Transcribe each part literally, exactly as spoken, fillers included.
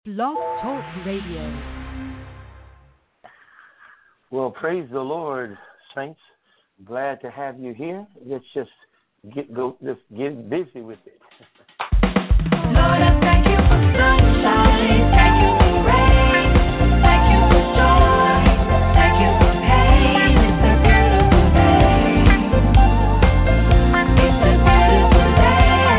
Blog Talk Radio. Well, praise the Lord, saints. Glad to have you here. Let's just get go, just get busy with it. Lord, I thank you for sunshine. Thank you for rain. Thank you for joy. Thank you for pain. It's a beautiful day. It's a beautiful day.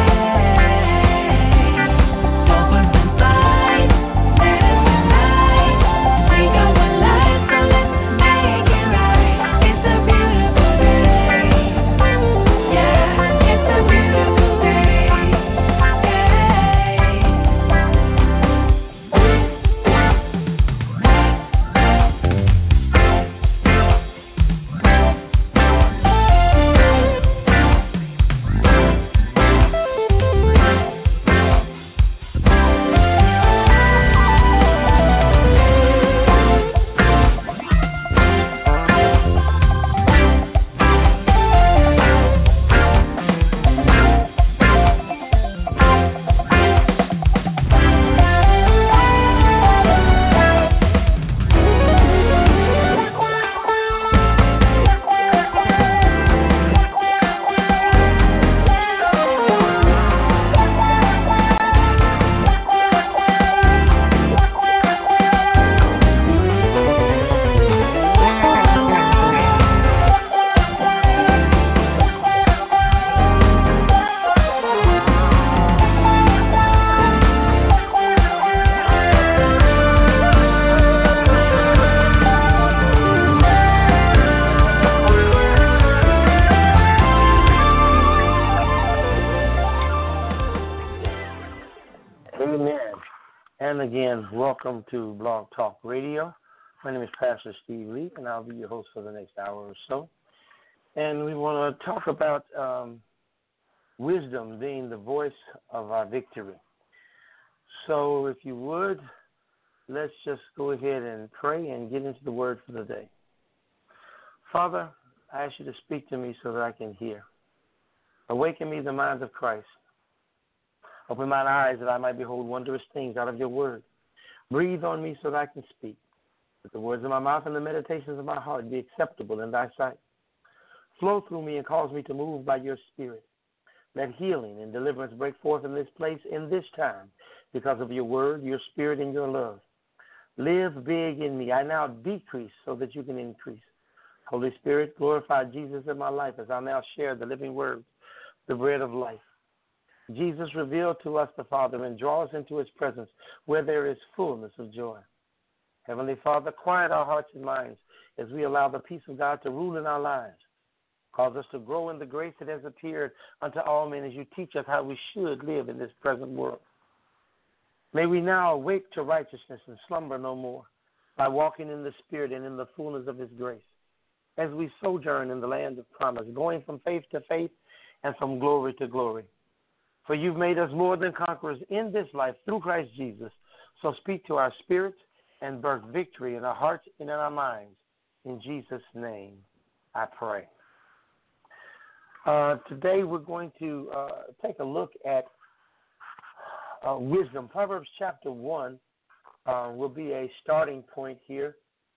Stars and bright, day and night. We know what life, so let's make it right. It's a beautiful day. Yeah, it's a beautiful day. Welcome to Blog Talk Radio. My name is Pastor Steve Lee, and I'll be your host for the next hour or so. And we want to talk about um, wisdom being the voice of our victory. So if you would, let's just go ahead and pray and get into the word for the day. Father, I ask you to speak to me so that I can hear. Awaken me the mind of Christ. Open mine eyes that I might behold wondrous things out of your word. Breathe on me so that I can speak. Let the words of my mouth and the meditations of my heart be acceptable in thy sight. Flow through me and cause me to move by your spirit. Let healing and deliverance break forth in this place in this time because of your word, your spirit, and your love. Live big in me. I now decrease so that you can increase. Holy Spirit, glorify Jesus in my life as I now share the living word, the bread of life. Jesus revealed to us the Father and draw us into his presence where there is fullness of joy. Heavenly Father, quiet our hearts and minds as we allow the peace of God to rule in our lives. Cause us to grow in the grace that has appeared unto all men as you teach us how we should live in this present world. May we now awake to righteousness and slumber no more by walking in the Spirit and in the fullness of his grace as we sojourn in the land of promise, going from faith to faith and from glory to glory. For you've made us more than conquerors in this life through Christ Jesus. So speak to our spirits and birth victory in our hearts and in our minds. In Jesus' name, I pray. Uh, today we're going to uh, take a look at uh, wisdom. Proverbs chapter one uh, will be a starting point here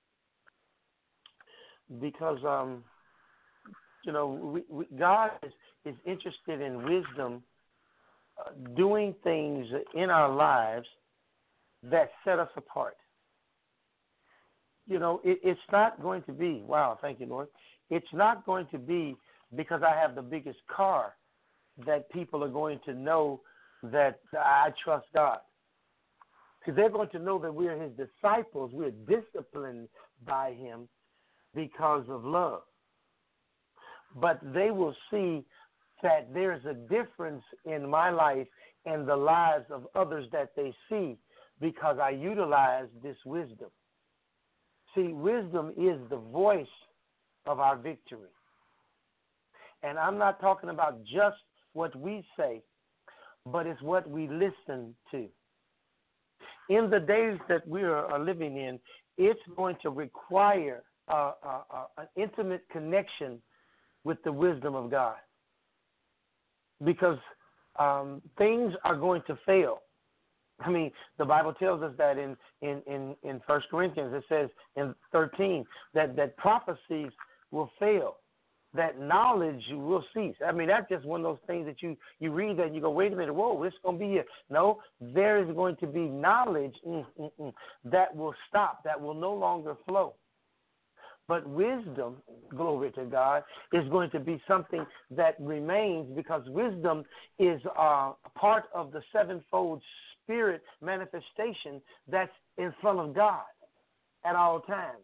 because, um, you know, we, we, God is, is interested in wisdom. Uh, doing things in our lives that set us apart. You know, it, it's not going to be, wow, thank you, Lord. It's not going to be because I have the biggest car that people are going to know that I trust God. Because they're going to know that we're his disciples. We're disciplined by him because of love. But they will see that there's a difference in my life and the lives of others that they see because I utilize this wisdom. See, wisdom is the voice of our victory. And I'm not talking about just what we say, but it's what we listen to. In the days that we are living in, it's going to require uh, uh, uh, an intimate connection with the wisdom of God. Because um, things are going to fail. I mean, the Bible tells us that in in in in First Corinthians, it says in thirteen that that prophecies will fail, that knowledge will cease. I mean, that's just one of those things that you you read that and you go, wait a minute, whoa, it's going to be here. No, there is going to be knowledge mm, mm, mm, that will stop, that will no longer flow. But wisdom, glory to God, is going to be something that remains, because wisdom is uh, part of the sevenfold spirit manifestation that's in front of God at all times.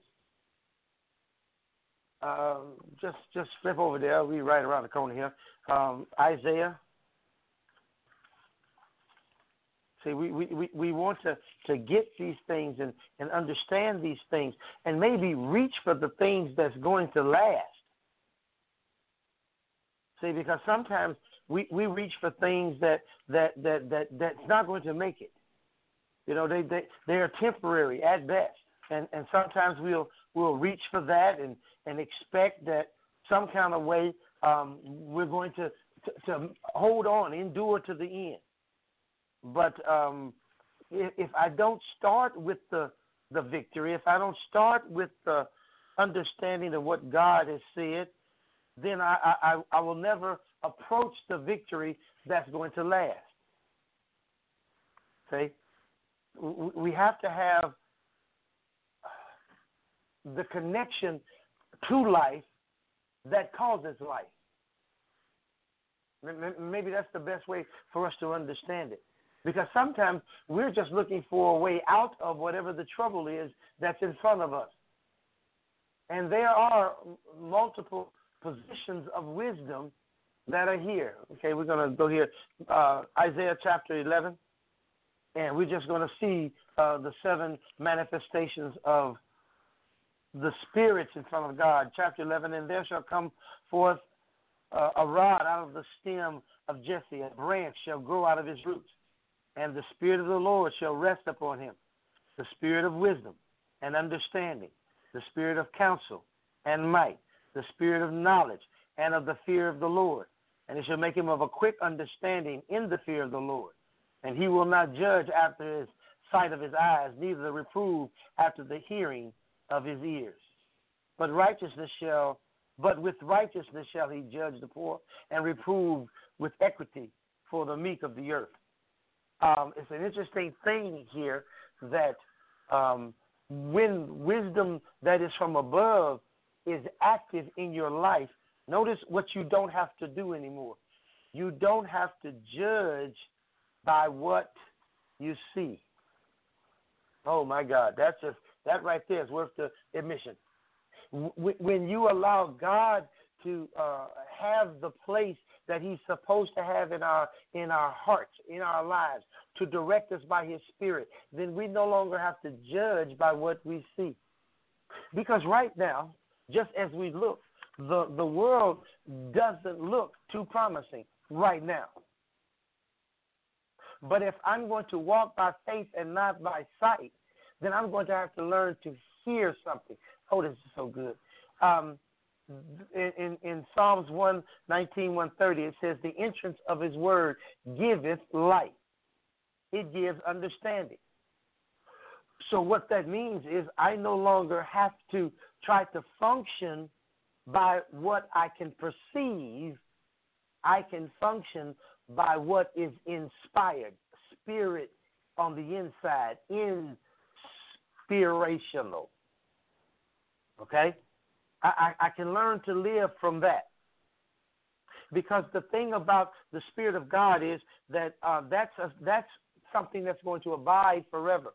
Uh, just just flip over there. We're right around the corner here. Um, Isaiah. See, we, we, we, we want to, to get these things and, and understand these things and maybe reach for the things that's going to last. See, because sometimes we, we reach for things that, that, that, that that's not going to make it. You know, they, they, they are temporary at best. And, and sometimes we'll, we'll reach for that and, and expect that some kind of way um, we're going to, to, to hold on, endure to the end. But um, if, if I don't start with the, the victory, if I don't start with the understanding of what God has said, then I, I, I will never approach the victory that's going to last. See? We have to have the connection to life that causes life. Maybe that's the best way for us to understand it. Because sometimes we're just looking for a way out of whatever the trouble is that's in front of us. And there are multiple positions of wisdom that are here. Okay, we're going to go here, uh, Isaiah chapter eleven, and we're just going to see uh, the seven manifestations of the spirits in front of God. Chapter eleven, and there shall come forth uh, a rod out of the stem of Jesse, a branch shall grow out of his roots. And the Spirit of the Lord shall rest upon him, the Spirit of wisdom and understanding, the Spirit of counsel and might, the Spirit of knowledge and of the fear of the Lord. And he shall make him of a quick understanding in the fear of the Lord. And he will not judge after his sight of his eyes, neither reprove after the hearing of his ears. But righteousness shall, but with righteousness shall he judge the poor, and reprove with equity for the meek of the earth. Um, it's an interesting thing here that um, when wisdom that is from above is active in your life, notice what you don't have to do anymore. You don't have to judge by what you see. Oh, my God, that's just, that right there is worth the admission. When you allow God to uh, have the place that he's supposed to have in our in our hearts, in our lives, to direct us by his Spirit, then we no longer have to judge by what we see. Because right now, just as we look, the, the world doesn't look too promising right now. But if I'm going to walk by faith and not by sight, then I'm going to have to learn to hear something. Oh, this is so good. Um, In, in, in Psalms one nineteen, one thirty, it says, the entrance of his word giveth light. It gives understanding. So what that means is I no longer have to try to function by what I can perceive. I can function by what is inspired, spirit on the inside, inspirational. Okay? I, I can learn to live from that. Because the thing about the Spirit of God is that uh, that's, a, that's something that's going to abide forever.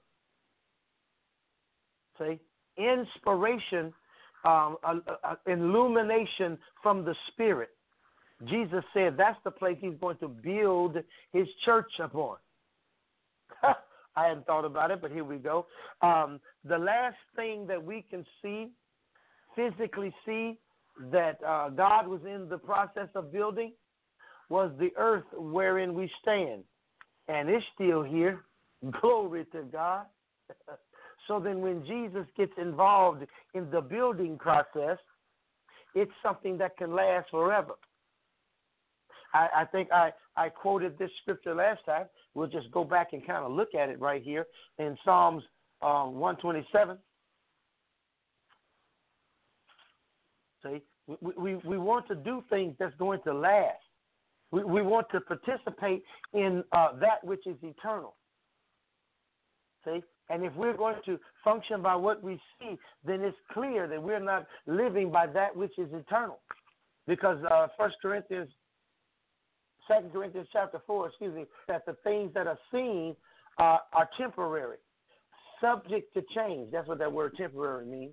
See? Inspiration, um, a, a, illumination from the Spirit. Jesus said that's the place he's going to build his church upon. I hadn't thought about it, but here we go. Um, the last thing that we can see, physically see, that uh, God was in the process of building was the earth wherein we stand. And it's still here. Glory to God. So then when Jesus gets involved in the building process, it's something that can last forever. I, I think I, I quoted this scripture last time. We'll just go back and kind of look at it right here in Psalms um, one twenty-seven. See, we, we, we want to do things that's going to last. We, we want to participate in uh, that which is eternal. See? And if we're going to function by what we see, then it's clear that we're not living by that which is eternal. Because uh, First Corinthians, Second Corinthians chapter four, excuse me, that the things that are seen uh, are temporary, subject to change. That's what that word temporary means.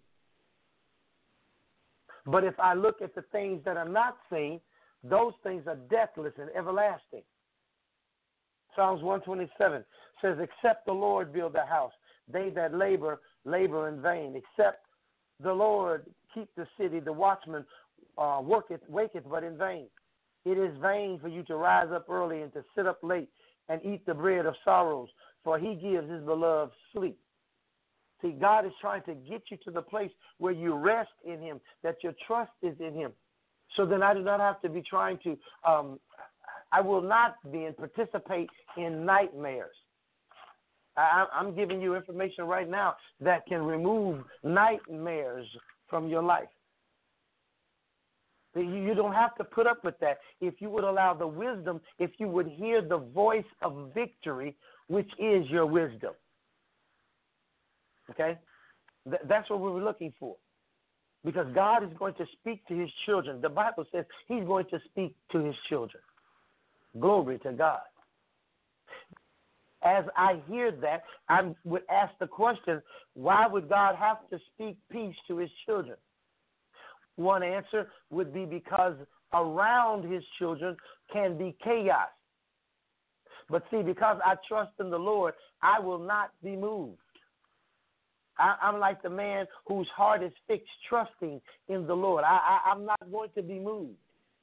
But if I look at the things that are not seen, those things are deathless and everlasting. Psalms one twenty-seven says, except the Lord build the house, they that labor, labor in vain. Except the Lord keep the city, the watchman uh, worketh, waketh, but in vain. It is vain for you to rise up early and to sit up late and eat the bread of sorrows, for he gives his beloved sleep. See, God is trying to get you to the place where you rest in him, that your trust is in him. So then I do not have to be trying to, um, I will not then participate in nightmares. I, I'm giving you information right now that can remove nightmares from your life. You don't have to put up with that if you would allow the wisdom, if you would hear the voice of victory, which is your wisdom. Okay? Th- that's what we were looking for. Because God is going to speak to his children. The Bible says he's going to speak to his children. Glory to God. As I hear that, I would ask the question, why would God have to speak peace to his children? One answer would be because around his children can be chaos. But see, because I trust in the Lord, I will not be moved. I, I'm like the man whose heart is fixed, trusting in the Lord. I, I, I'm not going to be moved.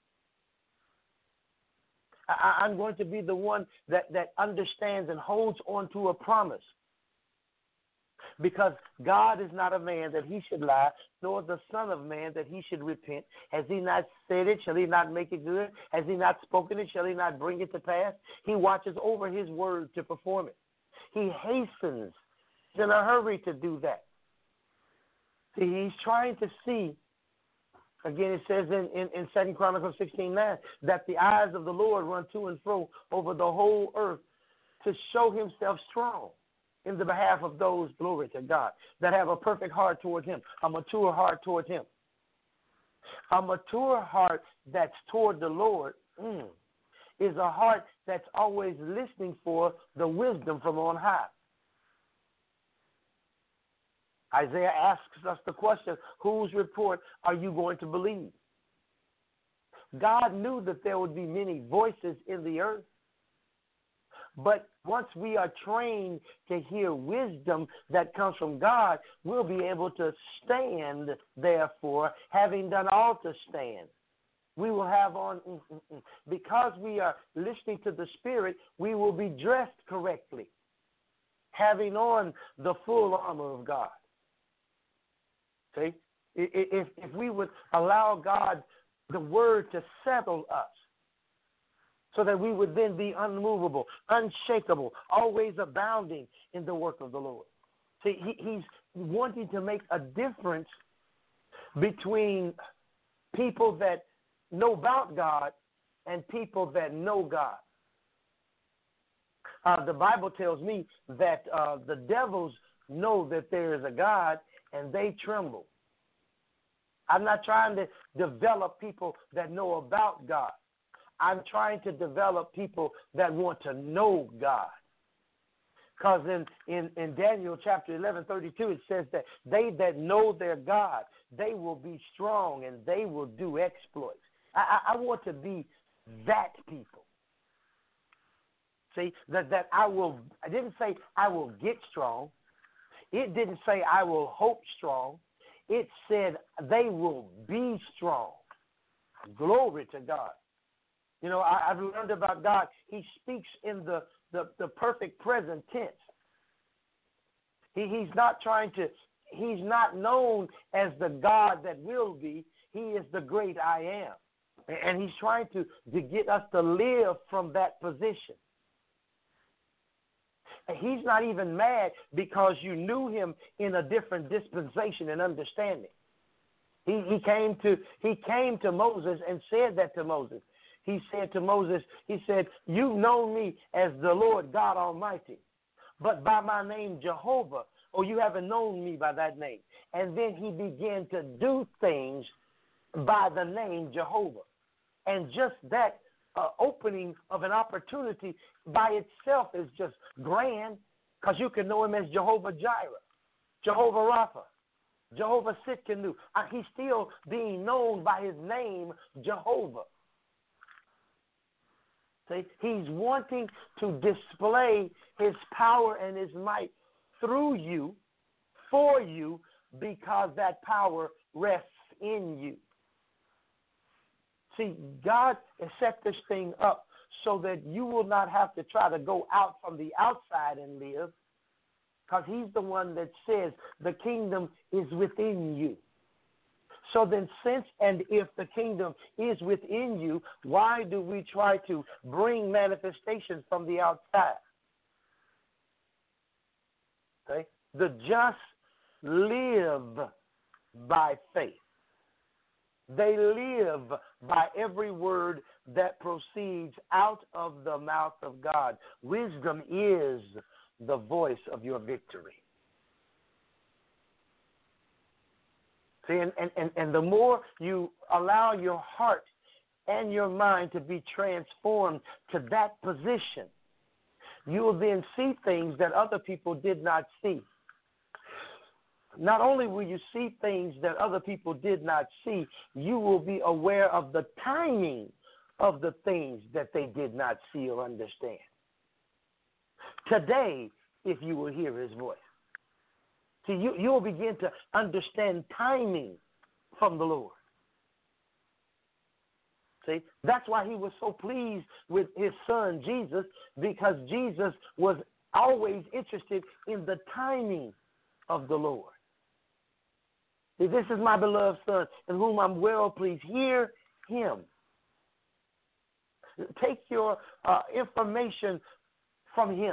I, I'm going to be the one that, that understands and holds on to a promise. Because God is not a man that he should lie, nor the Son of Man that he should repent. Has he not said it? Shall he not make it good? Has he not spoken it? Shall he not bring it to pass? He watches over his word to perform it. He hastens in a hurry to do that. See, he's trying to see, again it says in, in, in Second Chronicles sixteen nine, that the eyes of the Lord run to and fro over the whole earth to show himself strong in the behalf of those, glory to God, that have a perfect heart towards him, a mature heart towards him. A mature heart that's toward the Lord mm, is a heart that's always listening for the wisdom from on high. Isaiah asks us the question, whose report are you going to believe? God knew that there would be many voices in the earth. But once we are trained to hear wisdom that comes from God, we'll be able to stand, therefore, having done all to stand. We will have on, mm, mm, mm. because we are listening to the Spirit, we will be dressed correctly, having on the full armor of God. See, if, if we would allow God, the Word, to settle us, so that we would then be unmovable, unshakable, always abounding in the work of the Lord. See, he, he's wanting to make a difference between people that know about God and people that know God. Uh, the Bible tells me that uh, the devils know that there is a God and they tremble. I'm not trying to develop people that know about God. I'm trying to develop people that want to know God. Because in, in, in Daniel chapter eleven thirty-two, it says that they that know their God, they will be strong and they will do exploits. I, I, I want to be that people. See, that, that I will, I didn't say I will get strong. It didn't say I will hope strong. It said they will be strong. Glory to God. You know, I, I've learned about God. He speaks in the, the, the perfect present tense. He, he's not trying to, he's not known as the God that will be. He is the great I am. And he's trying to, to get us to live from that position. And he's not even mad because you knew him in a different dispensation and understanding. He, he came to he came to Moses and said that to Moses. He said to Moses, he said, you've known me as the Lord God Almighty, but by my name Jehovah, or you haven't known me by that name. And then he began to do things by the name Jehovah. And just that uh, opening of an opportunity by itself is just grand, because you can know him as Jehovah Jireh, Jehovah Rapha, Jehovah Sitkanu. Uh, he's still being known by his name, Jehovah. See, he's wanting to display his power and his might through you, for you, because that power rests in you. See, God has set this thing up so that you will not have to try to go out from the outside and live, because he's the one that says the kingdom is within you. So then, since and if the kingdom is within you, why do we try to bring manifestations from the outside? Okay? The just live by faith. They live by every word that proceeds out of the mouth of God. Wisdom is the voice of your victory. See, and, and, and the more you allow your heart and your mind to be transformed to that position, you will then see things that other people did not see. Not only will you see things that other people did not see, you will be aware of the timing of the things that they did not see or understand. Today, if you will hear his voice. See, you, you'll begin to understand timing from the Lord. See, that's why he was so pleased with his son, Jesus, because Jesus was always interested in the timing of the Lord. See, this is my beloved son, in whom I'm well pleased. Hear him. Take your uh, information from him.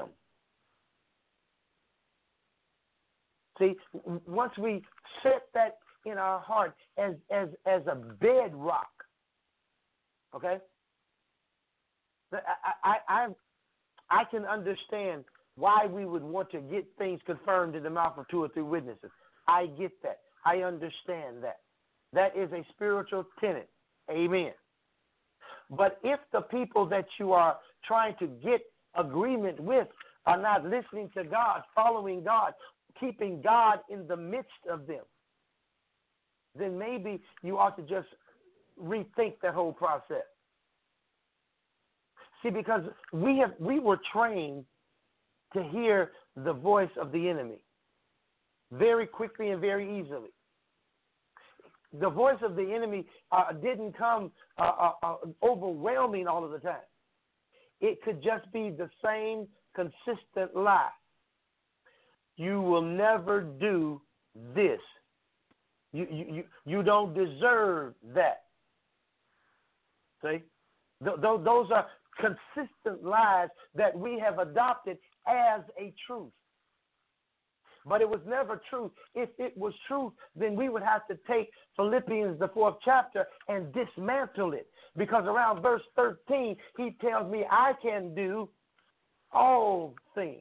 See, once we set that in our heart as as as a bedrock, okay, I I I, I can understand why we would want to get things confirmed in the mouth of two or three witnesses. I get that. I understand that. That is a spiritual tenet. Amen. But if the people that you are trying to get agreement with are not listening to God, following God, keeping God in the midst of them, then maybe you ought to just rethink that whole process. See, because we have we were trained to hear the voice of the enemy very quickly and very easily. The voice of the enemy uh, didn't come uh, uh, uh, overwhelming all of the time. It could just be the same consistent lie. You will never do this. You, you, you, you don't deserve that. See? Th- th- those are consistent lies that we have adopted as a truth. But it was never true. If it was true, then we would have to take Philippians, the fourth chapter, and dismantle it. Because around verse thirteen, he tells me I can do all things.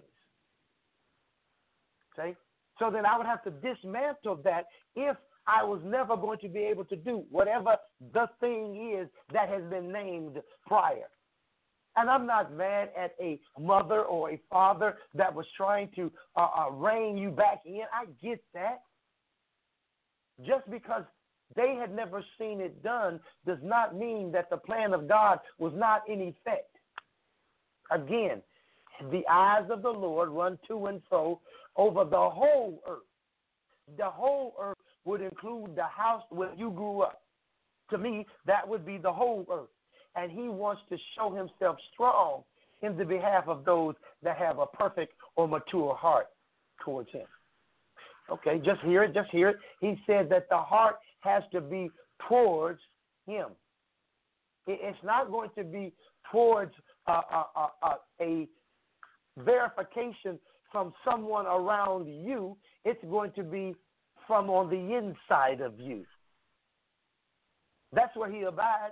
Okay? So then I would have to dismantle that if I was never going to be able to do whatever the thing is that has been named prior. And I'm not mad at a mother or a father that was trying to uh, uh, rein you back in. I get that. Just because they had never seen it done does not mean that the plan of God was not in effect. Again, the eyes of the Lord run to and fro over the whole earth. The whole earth would include the house where you grew up. To me, that would be the whole earth. And he wants to show himself strong in the behalf of those that have a perfect or mature heart towards him. Okay, just hear it, just hear it. He said that the heart has to be towards him. It's not going to be towards uh, uh, uh, uh, a verification from someone around you. It's going to be from on the inside of you. That's where he abides.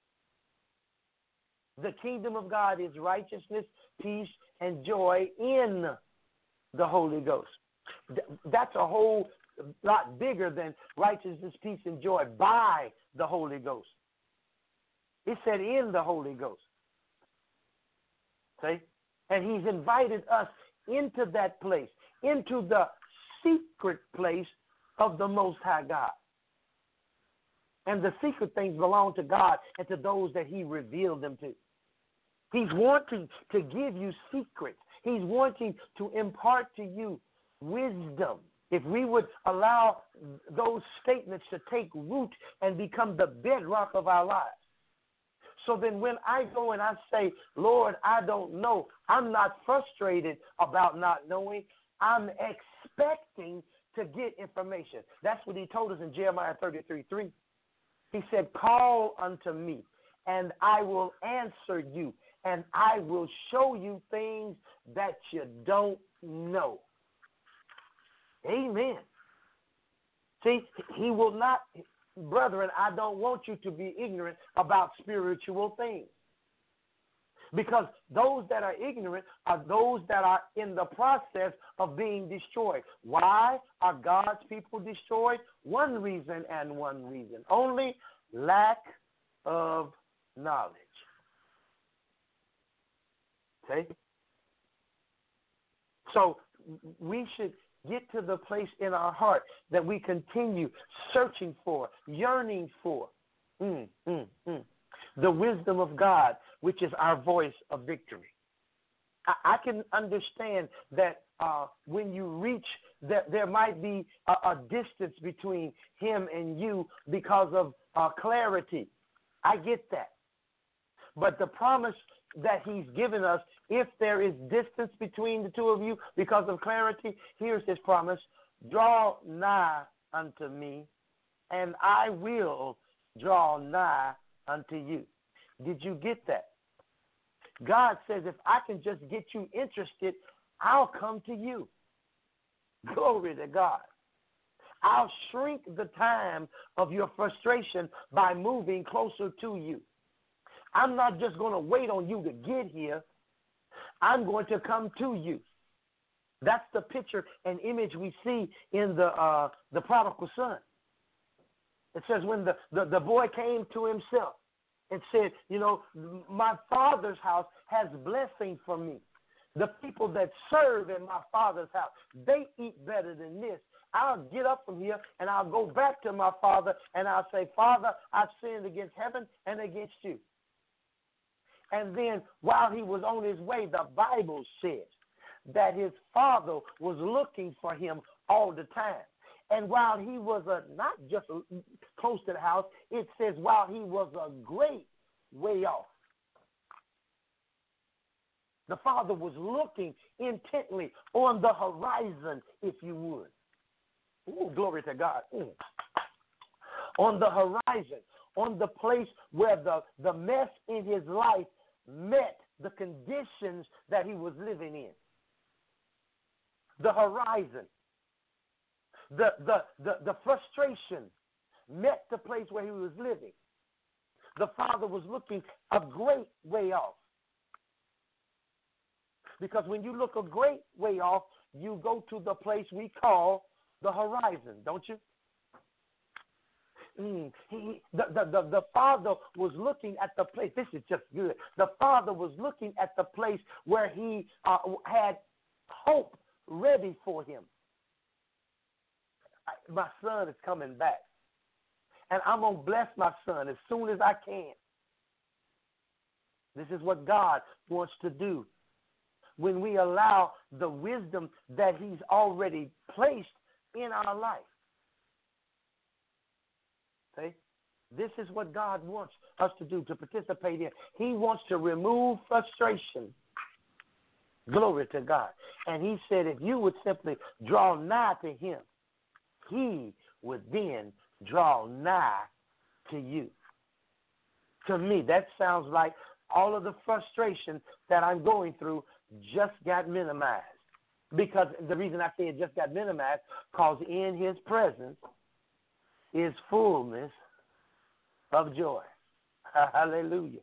The kingdom of God is righteousness, peace, and joy in the Holy Ghost. That's a whole lot bigger than righteousness, peace, and joy by the Holy Ghost. It said in the Holy Ghost. See? And he's invited us into that place, into the secret place of the Most High God. And the secret things belong to God and to those that he revealed them to. He's wanting to give you secrets. He's wanting to impart to you wisdom. If we would allow those statements to take root and become the bedrock of our lives. So then when I go and I say, Lord, I don't know, I'm not frustrated about not knowing. I'm expecting to get information. That's what he told us in Jeremiah thirty-three three. He said, call unto me, and I will answer you, and I will show you things that you don't know. Amen. See, he will not, brethren, I don't want you to be ignorant about spiritual things. Because those that are ignorant are those that are in the process of being destroyed. Why are God's people destroyed? One reason and one reason only: lack of knowledge. Okay? So we should get to the place in our heart that we continue searching for, yearning for. Mm, mm, mm. The wisdom of God, which is our voice of victory. I, I can understand that uh, when you reach, that there might be a, a distance between him and you because of uh, clarity. I get that. But the promise that he's given us, if there is distance between the two of you because of clarity, here's his promise: draw nigh unto me, and I will draw nigh unto you. Did you get that? God says, if I can just get you interested, I'll come to you. Glory to God. I'll shrink the time of your frustration by moving closer to you. I'm not just going to wait on you to get here. I'm going to come to you. That's the picture and image we see in the uh, the prodigal son. It says when the, the, the boy came to himself and said, you know, my father's house has blessing for me. The people that serve in my father's house, they eat better than this. I'll get up from here and I'll go back to my father and I'll say, Father, I've sinned against heaven and against you. And then while he was on his way, the Bible says that his father was looking for him all the time. And while he was a, not just a, close to the house, it says while he was a great way off. The father was looking intently on the horizon, if you would. Ooh, glory to God. Mm. On the horizon, on the place where the, the mess in his life met the conditions that he was living in. The horizon. The, the, the, the frustration met the place where he was living. The father was looking a great way off. Because when you look a great way off, you go to the place we call the horizon, don't you? Mm, he, the, the, the, the father was looking at the place. This is just good. The father was looking at the place where he uh, had hope ready for him. I, my son is coming back. And I'm going to bless my son as soon as I can. This is what God wants to do when we allow the wisdom that he's already placed in our life. Okay? This is what God wants us to do, to participate in. He wants to remove frustration. Glory to God. And he said if you would simply draw nigh to him, he would then draw nigh to you. To me, that sounds like all of the frustration that I'm going through just got minimized. Because the reason I say it just got minimized, because in his presence is fullness of joy. Hallelujah.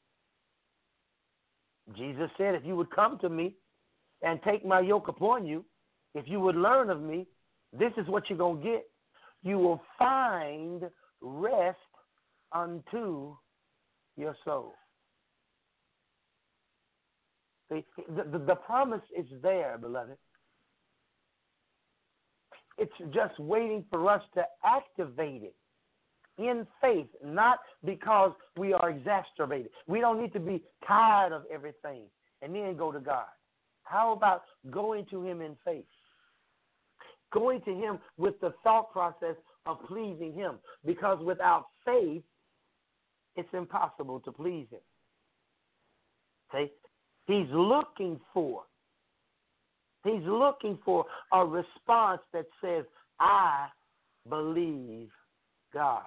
Jesus said, if you would come to me and take my yoke upon you, if you would learn of me, this is what you're going to get. You will find rest unto your soul. See, the, the, the promise is there, beloved. It's just waiting for us to activate it in faith, not because we are exacerbated. We don't need to be tired of everything and then go to God. How about going to him in faith? Going to him with the thought process of pleasing him, because without faith, it's impossible to please him. Okay? He's looking for, he's looking for a response that says, I believe God.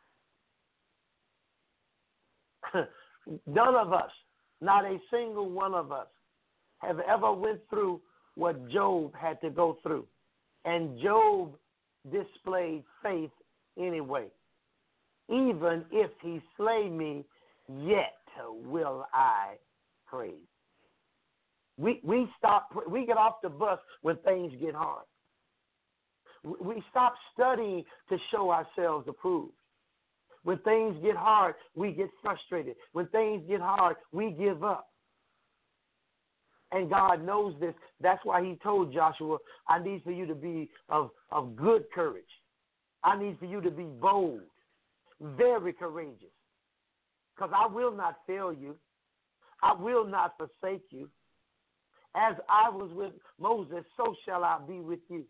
None of us, not a single one of us, have ever went through what Job had to go through. And Job displayed faith anyway. Even if he slay me, yet will I praise. We we stop. We get off the bus when things get hard. We stop studying to show ourselves approved. When things get hard, we get frustrated. When things get hard, we give up. And God knows this. That's why he told Joshua, I need for you to be of, of good courage. I need for you to be bold, very courageous. Because I will not fail you. I will not forsake you. As I was with Moses, so shall I be with you.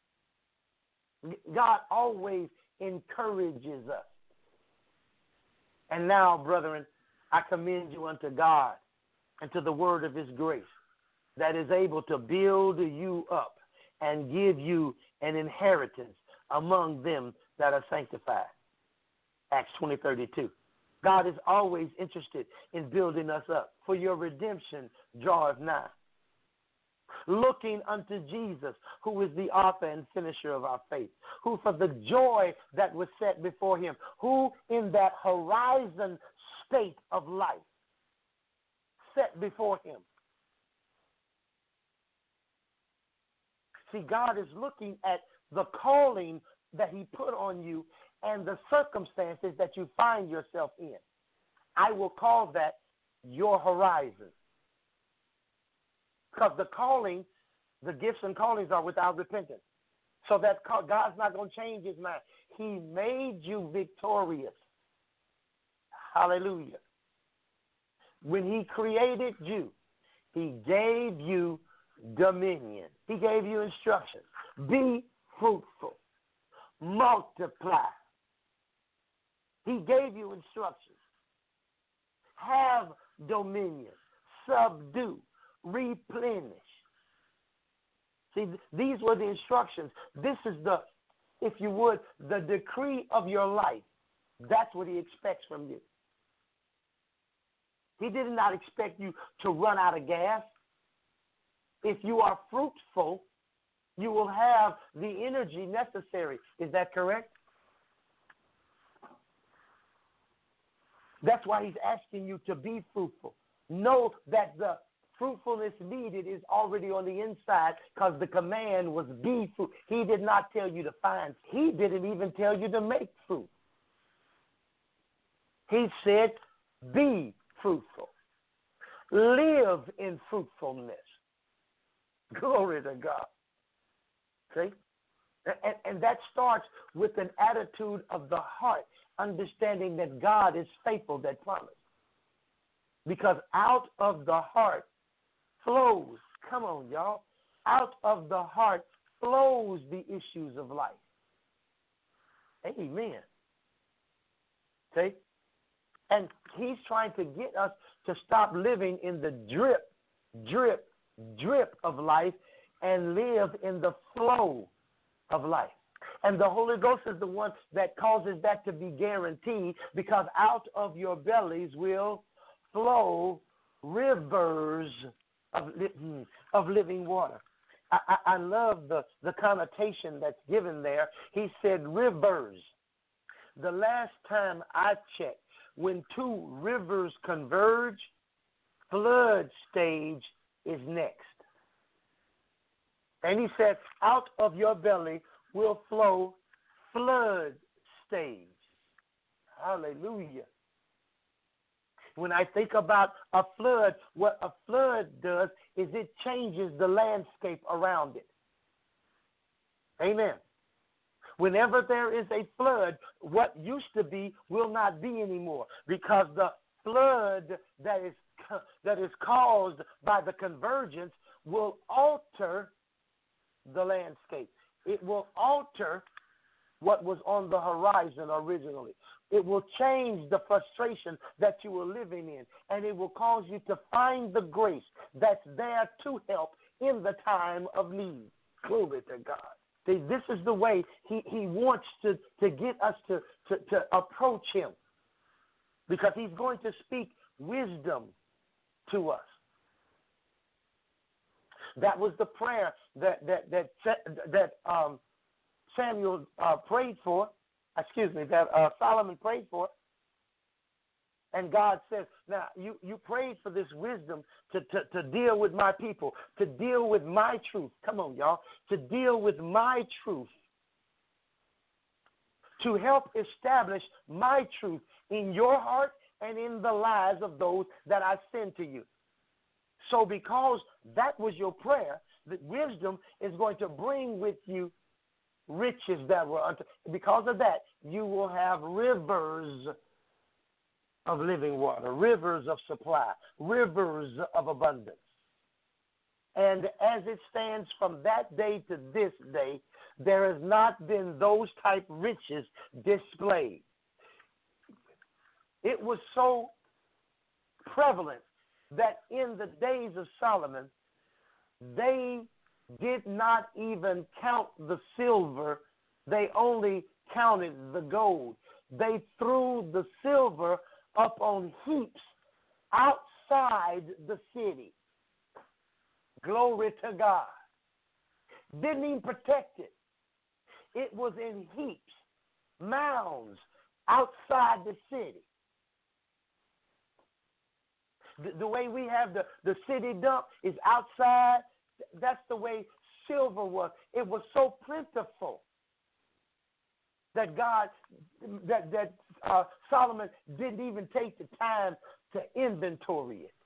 God always encourages us. And now, brethren, I commend you unto God and to the word of his grace that is able to build you up and give you an inheritance among them that are sanctified. Acts twenty thirty-two. God is always interested in building us up, for your redemption draweth nigh. Looking unto Jesus, who is the author and finisher of our faith, who for the joy that was set before him, who in that horizon state of life set before him. See, God is looking at the calling that he put on you and the circumstances that you find yourself in. I will call that your horizon. Because the calling, the gifts and callings are without repentance. So that God's not going to change his mind. He made you victorious. Hallelujah. When he created you, he gave you dominion. He gave you instructions. Be fruitful. Multiply. He gave you instructions. Have dominion. Subdue. Replenish. See, these were the instructions. This is the, if you would, the decree of your life. That's what he expects from you. He did not expect you to run out of gas. If you are fruitful, you will have the energy necessary. Is that correct? That's why he's asking you to be fruitful. Know that the fruitfulness needed is already on the inside, because the command was be fruit. He did not tell you to find. He didn't even tell you to make fruit. He said, be fruitful. Live in fruitfulness. Glory to God. See? And, and that starts with an attitude of the heart, understanding that God is faithful that promise. Because out of the heart flows, come on, y'all, out of the heart flows the issues of life. Amen. See? And he's trying to get us to stop living in the drip, drip, drip of life and live in the flow of life. And the Holy Ghost is the one that causes that to be guaranteed, because out of your bellies will flow rivers of, li- of living water. I, I, I love the, the connotation that's given there. He said rivers. The last time I checked, when two rivers converge, flood stage is next. And he said, out of your belly will flow flood stage. Hallelujah. When I think about a flood, what a flood does is it changes the landscape around it. Amen. Whenever there is a flood, what used to be will not be anymore, because the flood that is that is caused by the convergence will alter the landscape. It will alter what was on the horizon originally. It will change the frustration that you were living in, and it will cause you to find the grace that's there to help in the time of need. Glory to God. See, this is the way he, he wants to, to get us to, to, to approach him, because he's going to speak wisdom to us. That was the prayer that that that that um, Samuel uh, prayed for. Excuse me, that uh, Solomon prayed for. And God says, now, you, you prayed for this wisdom to, to, to deal with my people, to deal with my truth. Come on, y'all. To deal with my truth. To help establish my truth in your heart and in the lives of those that I send to you. So because that was your prayer, that wisdom is going to bring with you riches that were unto. Because of that, you will have rivers of living water, rivers of supply, rivers of abundance. And as it stands from that day to this day, there has not been those type riches displayed. It was so prevalent that in the days of Solomon, they did not even count the silver. They only counted the gold. They threw the silver up on heaps outside the city. Glory to God. Didn't even protect it. It was in heaps, mounds outside the city. The, the way we have the, the city dump is outside. That's the way silver was. It was so plentiful that God, that that uh, Solomon didn't even take the time to inventory it.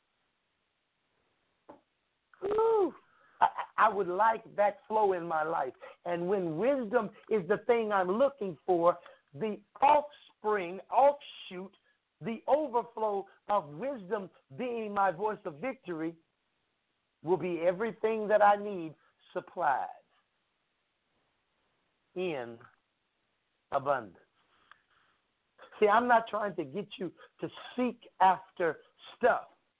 Ooh, I, I would like that flow in my life. And when wisdom is the thing I'm looking for, the offspring, offshoot, the overflow of wisdom being my voice of victory will be everything that I need supplied in abundance. See, I'm not trying to get you to seek after stuff.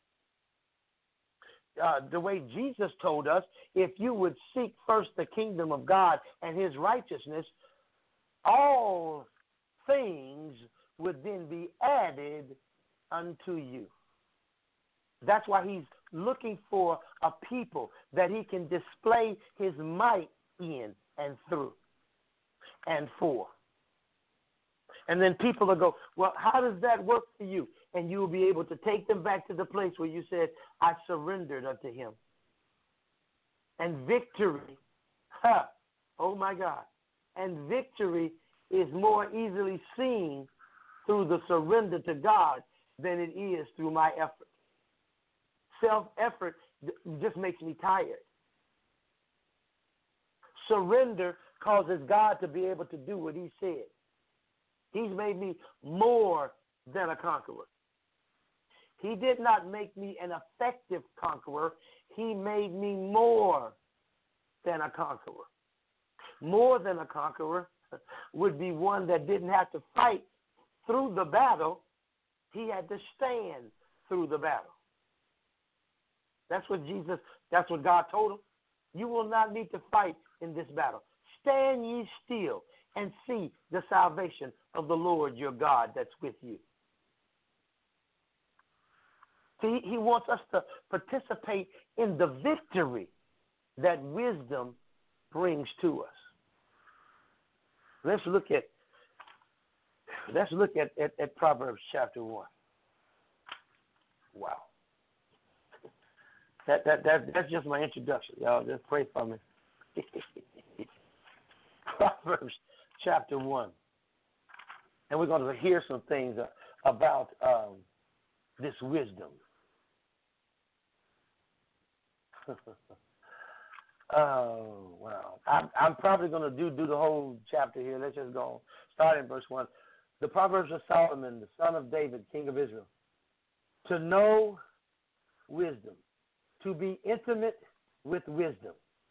Uh, the way Jesus told us, if you would seek first the kingdom of God and his righteousness, all things would then be added unto you. That's why he's looking for a people that he can display his might in and through and for. And then people will go, well, how does that work for you? And you will be able to take them back to the place where you said, I surrendered unto him. And victory, ha, oh my God, and victory is more easily seen through the surrender to God than it is through my effort. Self-effort just makes me tired. Surrender causes God to be able to do what he said. He's made me more than a conqueror. He did not make me an effective conqueror. He made me more than a conqueror. More than a conqueror would be one that didn't have to fight through the battle. He had to stand through the battle. That's what Jesus, that's what God told him. You will not need to fight in this battle. stand ye still and see the salvation of the Lord your God that's with you. See, he wants us to participate in the victory that wisdom brings to us. Let's look at let's look at, at, at Proverbs chapter one. Wow. That, that that that's just my introduction. Y'all just pray for me. Proverbs chapter one. And we're going to hear some things uh, about um, this wisdom. Oh, wow. I'm, I'm probably going to do, do the whole chapter here. Let's just go on. Start in verse one. The Proverbs of Solomon, the son of David, king of Israel. To know wisdom, to be intimate with wisdom,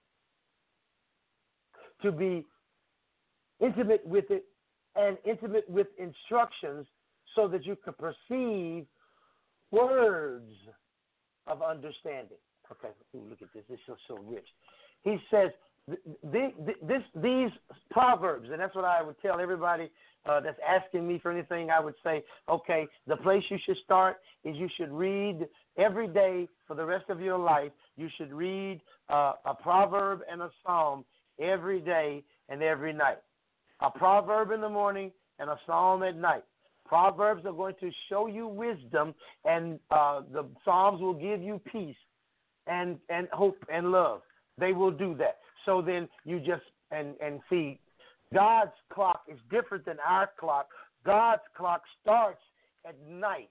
to be intimate with it and intimate with instructions so that you can perceive words of understanding. Okay, ooh, look at this. This is so rich. He says, th- th- this, these proverbs, and that's what I would tell everybody uh, that's asking me for anything. I would say, okay, the place you should start is you should read every day for the rest of your life. You should read uh, a proverb and a psalm every day and every night. A proverb in the morning and a psalm at night. Proverbs are going to show you wisdom, and uh, the psalms will give you peace and, and hope and love. They will do that. So then you just, and, and see, God's clock is different than our clock. God's clock starts at night.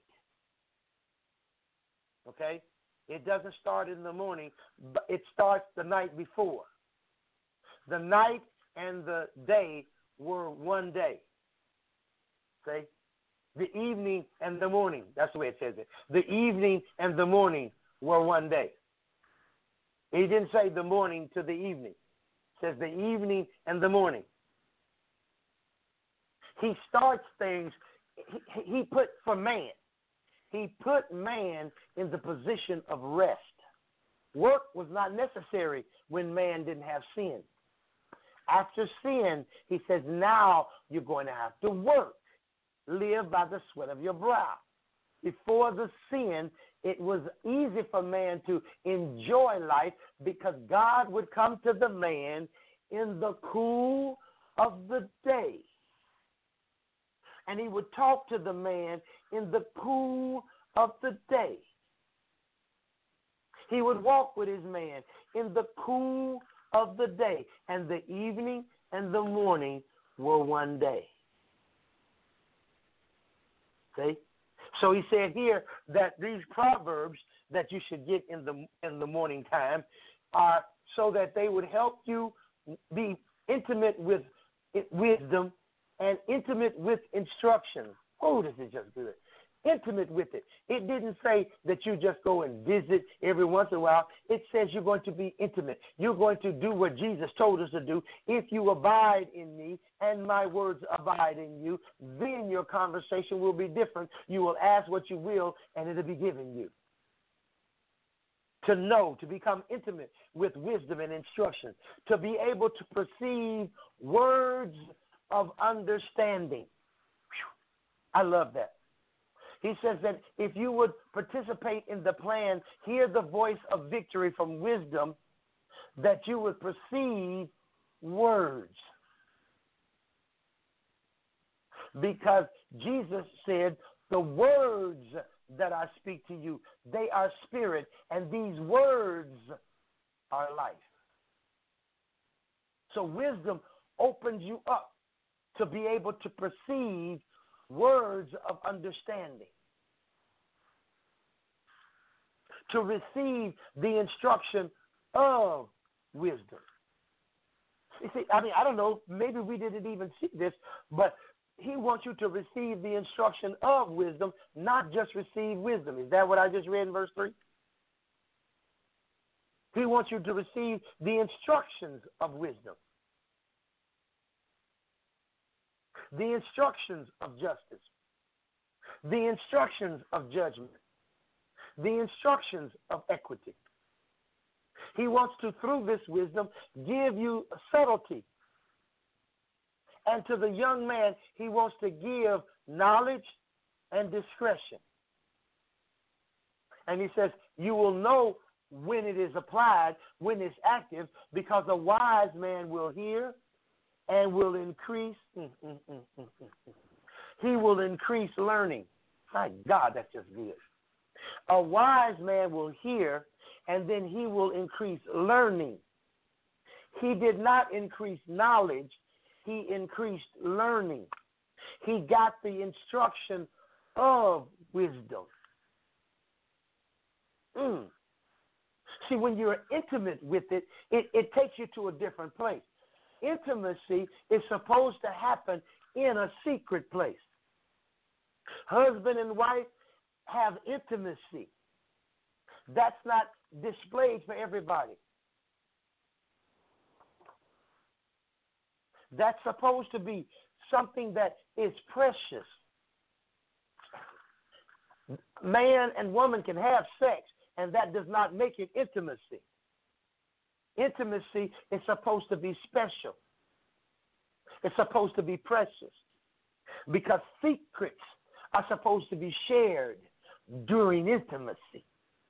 Okay? It doesn't start in the morning, but it starts the night before. The night and the day were one day. Okay? The evening and the morning. That's the way it says it. The evening and the morning were one day. He didn't say the morning to the evening. It says the evening and the morning. He starts things, he, he put for man. He put man in the position of rest. Work was not necessary when man didn't have sin. After sin, he says, now you're going to have to work. Live by the sweat of your brow. Before the sin, it was easy for man to enjoy life because God would come to the man in the cool of the day. And he would talk to the man in the cool of the day. He would walk with his man in the cool of the day. And the evening and the morning were one day. See? So he said here that these proverbs that you should get in the in the morning time are so that they would help you be intimate with wisdom and intimate with instruction. Oh, this is just good. Intimate with it. It didn't say that you just go and visit every once in a while. It says you're going to be intimate. You're going to do what Jesus told us to do. If you abide in me and my words abide in you, then your conversation will be different. You will ask what you will, and it'll be given you. To know, to become intimate with wisdom and instruction, to be able to perceive words of understanding. Whew. I love that. He says that if you would participate in the plan, hear the voice of victory from wisdom, that you would perceive words. Because Jesus said, the words that I speak to you, they are spirit, and these words are life. So wisdom opens you up to be able to perceive words of understanding, to receive the instruction of wisdom. You see, I mean, I don't know, maybe we didn't even see this, but he wants you to receive the instruction of wisdom, not just receive wisdom. Is that what I just read in verse three? He wants you to receive the instructions of wisdom, the instructions of justice, the instructions of judgment, the instructions of equity. He wants to, through this wisdom, give you subtlety And to the young man, he wants to give knowledge and discretion. And he says, you will know when it is applied, when it's active, because a wise man will hear and will increase. Mm, mm, mm, mm, mm, mm. He will increase learning. My God, that's just good. A wise man will hear, and then he will increase learning. He did not increase knowledge. He increased learning. He got the instruction of wisdom. Mm. See, when you're intimate with it, it, it takes you to a different place. Intimacy is supposed to happen in a secret place. Husband and wife have intimacy. That's not displayed for everybody. That's supposed to be something that is precious. Man and woman can have sex, and that does not make it intimacy. Intimacy is supposed to be special. It's supposed to be precious. Because secrets are supposed to be shared during intimacy.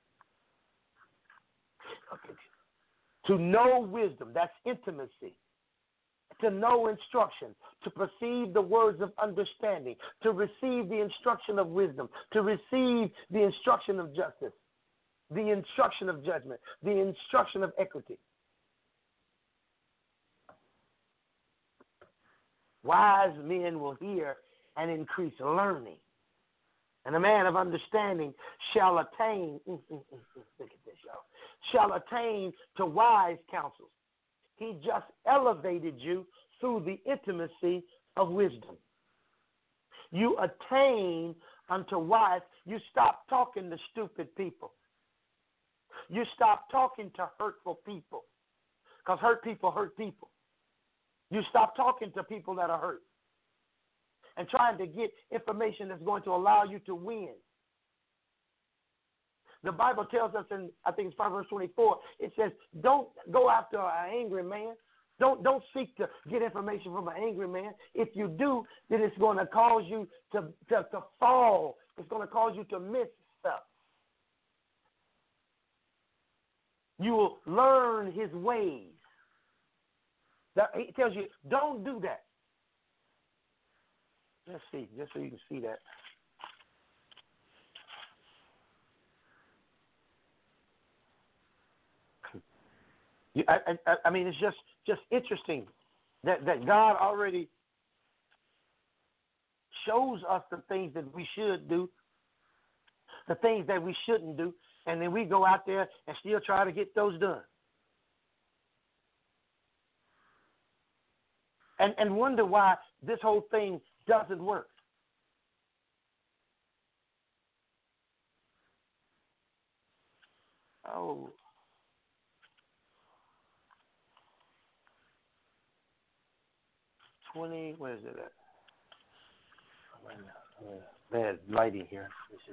Okay. To know wisdom, that's intimacy. To know instruction, to perceive the words of understanding, to receive the instruction of wisdom, to receive the instruction of justice, the instruction of judgment, the instruction of equity. Wise men will hear and increase learning. And a man of understanding shall attain, mm, mm, mm, mm, look at this, y'all, shall attain to wise counsels. He just elevated you through the intimacy of wisdom. You attain unto wise. You stop talking to stupid people. You stop talking to hurtful people, because hurt people hurt people. You stop talking to people that are hurt and trying to get information that's going to allow you to win. The Bible tells us in, I think it's Proverbs twenty-four, it says, don't go after an angry man. Don't, don't seek to get information from an angry man. If you do, then it's going to cause you to, to, to fall. It's going to cause you to miss stuff. You will learn his ways. That, he tells you, don't do that. Let's see, just so you can see that. You, I, I, I mean, it's just, just interesting that, that God already shows us the things that we should do, the things that we shouldn't do, and then we go out there and still try to get those done. And, and wonder why this whole thing doesn't work. Oh. twenty, where is it at? Bad lighting here.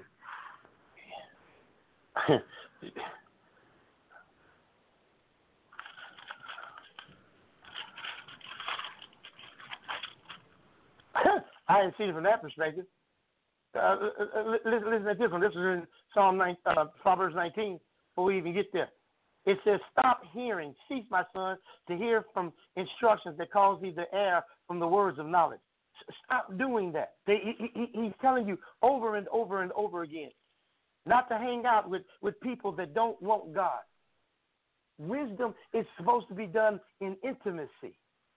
I didn't see it from that perspective. Uh, listen, listen to this one. This is in Psalm nine, uh, Proverbs nineteen. Before we even get there, it says, "Stop hearing, cease, my son, to hear from instructions that cause thee to err from the words of knowledge." Stop doing that. They, he, he, he's telling you over and over and over again not to hang out with, with people that don't want God. Wisdom is supposed to be done in intimacy.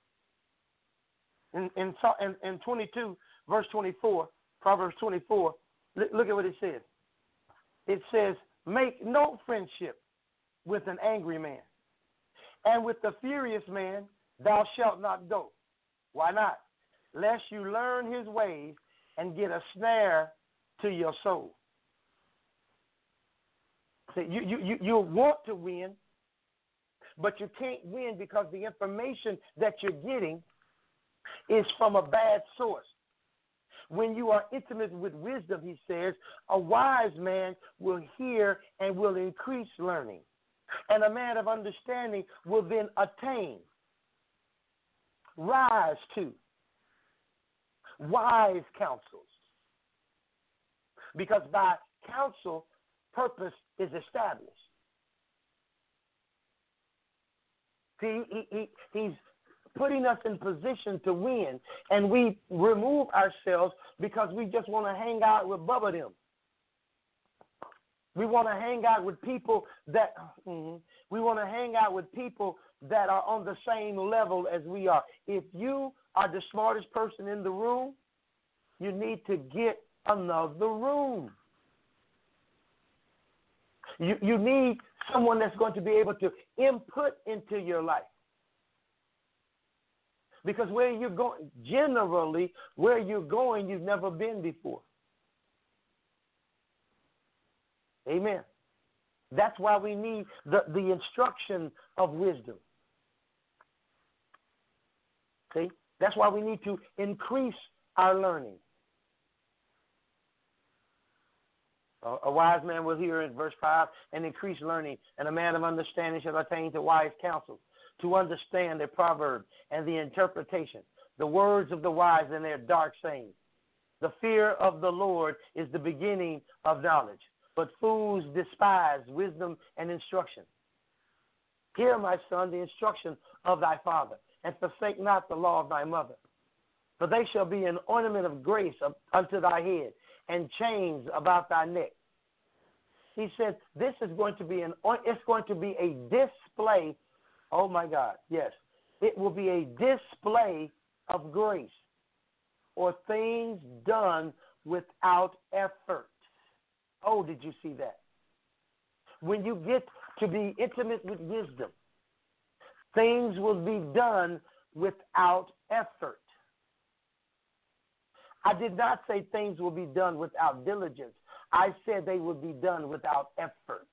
In, in, in, in twenty-two, verse twenty-four, Proverbs twenty-four, look at what it says. It says, "Make no friendship with an angry man, and with the furious man thou shalt not go." Why not? "Lest you learn his ways and get a snare to your soul." So you, you, you, you want to win, but you can't win because the information that you're getting is from a bad source. When you are intimate with wisdom, he says, a wise man will hear and will increase learning. And a man of understanding will then attain, rise to, wise counsels. Because by counsel, purpose is established. See, he, he, he's putting us in position to win, and we remove ourselves because we just want to hang out with Bubba them. We want to hang out with people that mm, we want to hang out with people that are on the same level as we are. If you are the smartest person in the room, you need to get another room. You you need someone that's going to be able to input into your life. Because where you're going, generally, where you're going, you've never been before. Amen. That's why we need the, the instruction of wisdom. See? That's why we need to increase our learning. A, a wise man will hear in verse five, and increase learning, and a man of understanding shall attain to wise counsel, to understand the proverb and the interpretation, the words of the wise and their dark sayings. The fear of the Lord is the beginning of knowledge, but fools despise wisdom and instruction. Hear, my son, the instruction of thy father, and forsake not the law of thy mother. For they shall be an ornament of grace unto thy head, and chains about thy neck. He said, this is going to be an, it's going to be a display. Oh my God, yes. It will be a display of grace, or things done without effort. Oh, did you see that? When you get to be intimate with wisdom, things will be done without effort. I did not say things will be done without diligence. I said they will be done without effort.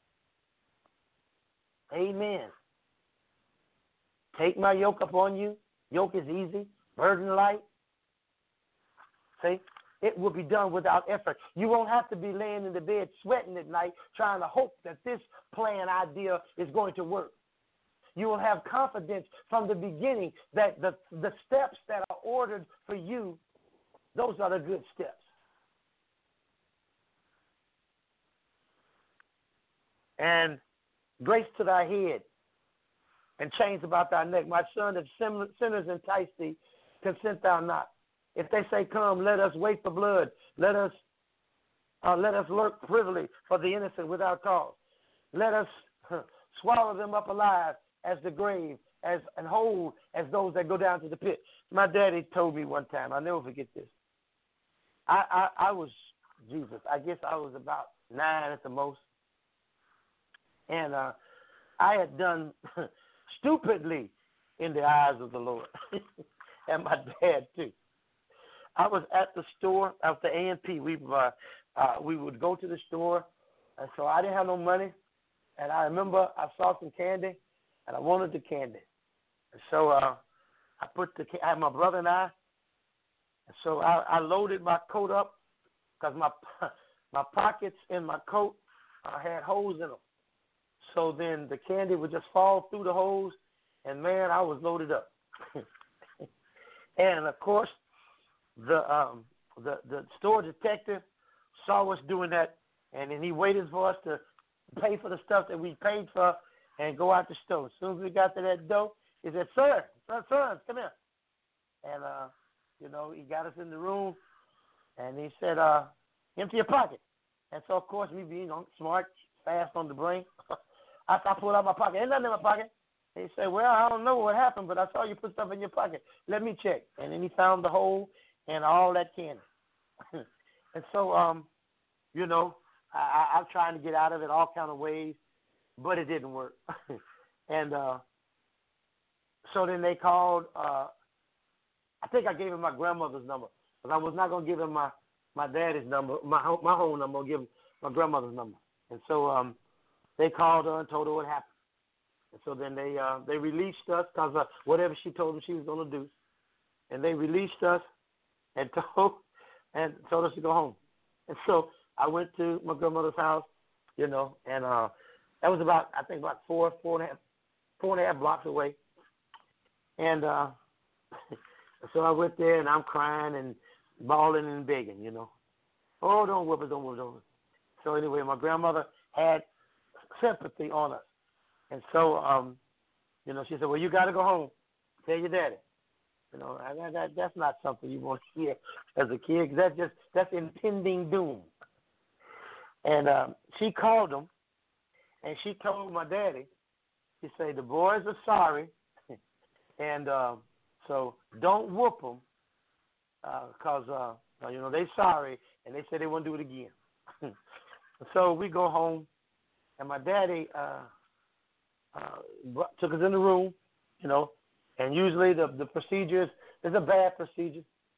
Amen. Take my yoke upon you. Yoke is easy, burden light. See? It will be done without effort. You won't have to be laying in the bed sweating at night trying to hope that this plan idea is going to work. You will have confidence from the beginning that the, the steps that are ordered for you, those are the good steps. And grace to thy head, and chains about thy neck. My son, if sinners entice thee, consent thou not. If they say, come, let us wait for blood. Let us uh, let us lurk privily for the innocent without cause. Let us huh, swallow them up alive as the grave, as and whole as those that go down to the pit. My daddy told me one time, I'll never forget this. I, I, I was, Jesus, I guess I was about nine at the most. And uh, I had done stupidly in the eyes of the Lord. And my dad, too. I was at the store, at the A and P. We, uh, uh, we would go to the store, and so I didn't have no money. And I remember I saw some candy, and I wanted the candy. And so uh, I put the, I had my brother and I, and so I, I loaded my coat up because my, my pockets in my coat uh, had holes in them. So then the candy would just fall through the holes, and, man, I was loaded up. And, of course, the um, the the store detective saw us doing that, and then he waited for us to pay for the stuff that we paid for and go out the store. As soon as we got to that door, he said, sir, son, son, come here. And, uh, you know, he got us in the room, and he said, uh, empty your pocket. And so, of course, we being you know, smart, fast on the brain. I, I pulled out my pocket. Ain't nothing in my pocket. He said, well, I don't know what happened, but I saw you put stuff in your pocket. Let me check. And then he found the hole and all that candy. And so, um, you know, I, I, I'm trying to get out of it all kind of ways, but it didn't work. And uh, so then they called. Uh, I think I gave him my grandmother's number, because I was not going to give him my, my daddy's number, my, my home number. I'm going to give him my grandmother's number. And so um, they called her and told her what happened. And so then they uh, they released us because uh, whatever she told them she was going to do. And they released us and told and told us to go home. And so I went to my grandmother's house, you know, and uh, that was about, I think, about four, four and a half, four and a half blocks away. And uh, So I went there, and I'm crying and bawling and begging, you know. Oh, don't whoop us, don't whoop us, don't whoop us. So anyway, my grandmother had sympathy on us. And so, um, you know, she said, well, you got to go home. Tell your daddy. You know, that, that, that's not something you want to hear as a kid, 'cause that's just, that's impending doom. And um, she called him, and she told my daddy, she said, the boys are sorry, and uh, so don't whoop them, because, uh, uh, you know, they're sorry, and they said they won't do it again. So we go home, and my daddy uh, uh, took us in the room, you know, and usually the, the procedures, there's a bad procedure.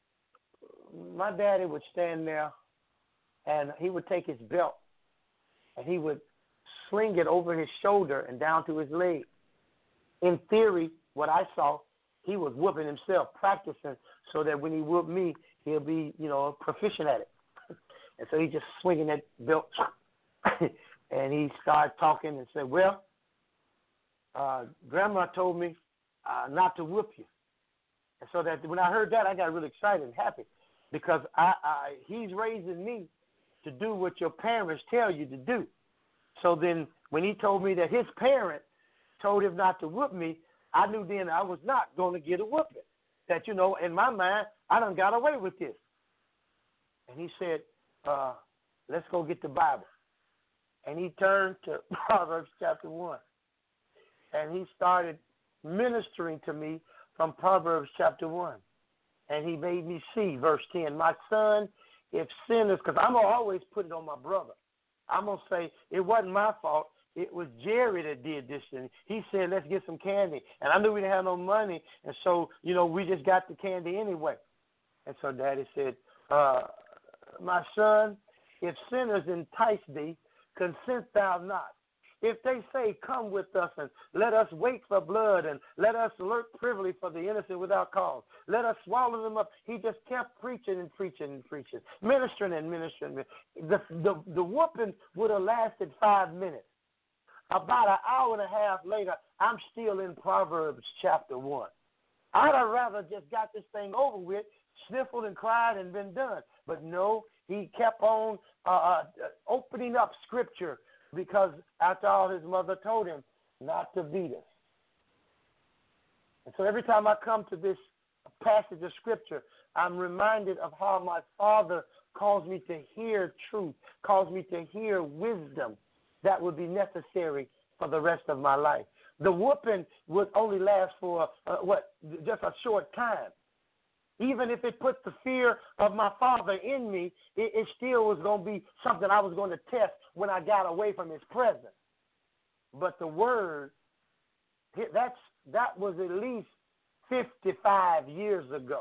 My daddy would stand there, and he would take his belt, and he would sling it over his shoulder and down to his leg. In theory, what I saw, he was whooping himself, practicing, so that when he whooped me, he'll be, you know, proficient at it. And so he just swinging that belt, and he started talking and said, well, uh, Grandma told me uh, not to whoop you. And so that when I heard that, I got really excited and happy, because I, I, he's raising me to do what your parents tell you to do. So then when he told me that his parent told him not to whoop me, I knew then I was not going to get a whooping. That, you know, in my mind, I done got away with this. And he said, uh, let's go get the Bible. And he turned to Proverbs chapter one. And he started ministering to me from Proverbs chapter one. And he made me see verse ten. My son, if sin is, because I'm going to always put it on my brother. I'm going to say it wasn't my fault. It was Jerry that did this thing. He said, let's get some candy. And I knew we didn't have no money. And so, you know, we just got the candy anyway. And so Daddy said, uh, my son, if sinners entice thee, consent thou not. If they say, come with us and let us wait for blood and let us lurk privily for the innocent without cause, let us swallow them up. He just kept preaching and preaching and preaching, ministering and ministering. The, the, the whooping would have lasted five minutes. About an hour and a half later, I'm still in Proverbs chapter one. I'd have rather just got this thing over with, sniffled and cried and been done. But no, he kept on uh, opening up Scripture, because after all, his mother told him not to beat us. And so every time I come to this passage of Scripture, I'm reminded of how my Father calls me to hear truth, calls me to hear wisdom that would be necessary for the rest of my life. The whooping would only last for, uh, what, just a short time. Even if it put the fear of my father in me, it, it still was going to be something I was going to test when I got away from his presence. But the word, that's, that was at least fifty-five years ago.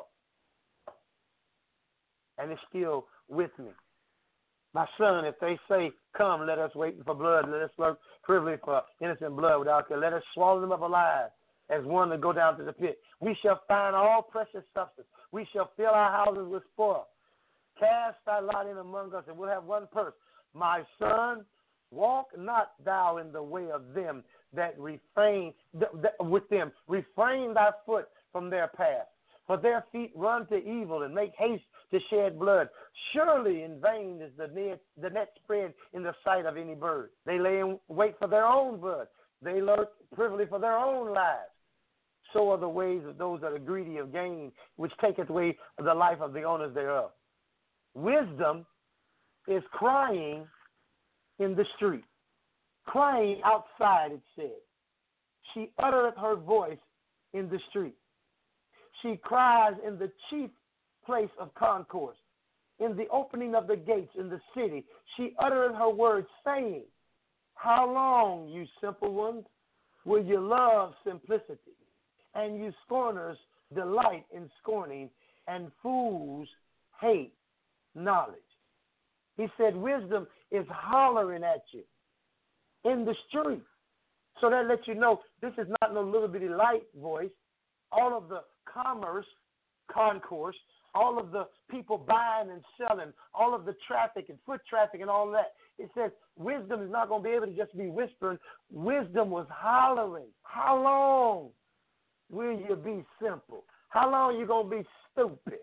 And it's still with me. My son, if they say, come, let us wait for blood, let us lurk privily for innocent blood without care, let us swallow them up alive as one to go down to the pit. We shall find all precious substance. We shall fill our houses with spoil. Cast thy lot in among us, and we'll have one purse. My son, walk not thou in the way of them that refrain th- th- with them. Refrain thy foot from their path. For their feet run to evil and make haste to shed blood. Surely in vain is the net, the net spread in the sight of any bird. They lay in wait for their own blood. They lurk privily for their own lives. So are the ways of those that are greedy of gain, which taketh away the life of the owners thereof. Wisdom is crying in the street, crying outside, it said. She uttereth her voice in the street. She cries in the chief place of concourse, in the opening of the gates in the city. She uttereth her words, saying, how long, you simple ones, will you love simplicity? And you scorners delight in scorning, and fools hate knowledge. He said wisdom is hollering at you in the street. So that lets you know this is not no little bitty light voice. All of the commerce, concourse, all of the people buying and selling, all of the traffic and foot traffic and all that. It says wisdom is not going to be able to just be whispering. Wisdom was hollering. How long will you be simple? How long you going to be stupid?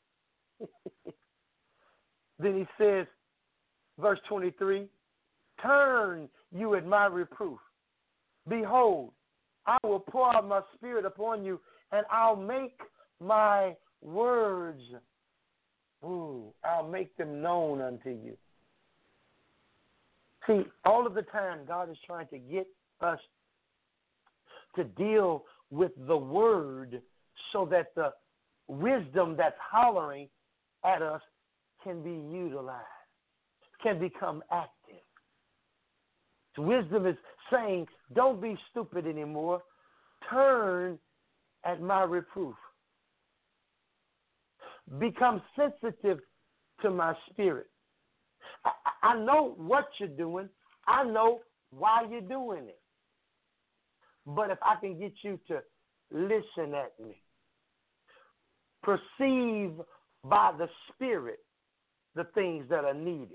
Then he says, verse twenty-three, turn you at my reproof. Behold, I will pour out my spirit upon you, and I'll make my words, ooh, I'll make them known unto you. See, all of the time, God is trying to get us to deal with the word so that the wisdom that's hollering at us can be utilized, can become active. So wisdom is saying, don't be stupid anymore. Turn at my reproof. Become sensitive to my spirit. I, I know what you're doing. I know why you're doing it. But if I can get you to listen at me, perceive by the Spirit the things that are needed.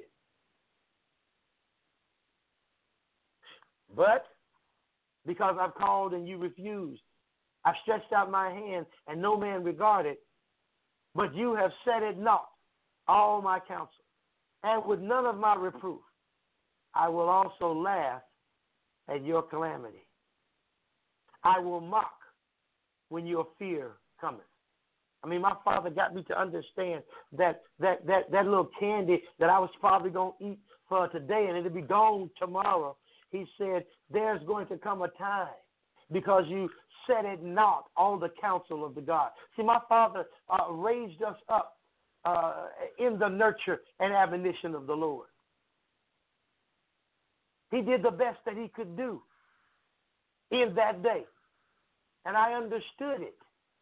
But because I've called and you refused, I've stretched out my hand and no man regarded, but you have set at naught all my counsel, and with none of my reproof, I will also laugh at your calamity. I will mock when your fear cometh. I mean, my father got me to understand that that, that, that little candy that I was probably going to eat for today and it'll be gone tomorrow. He said, there's going to come a time because you set it not all the counsel of the God. See, my father uh, raised us up uh, in the nurture and admonition of the Lord. He did the best that he could do in that day. And I understood it.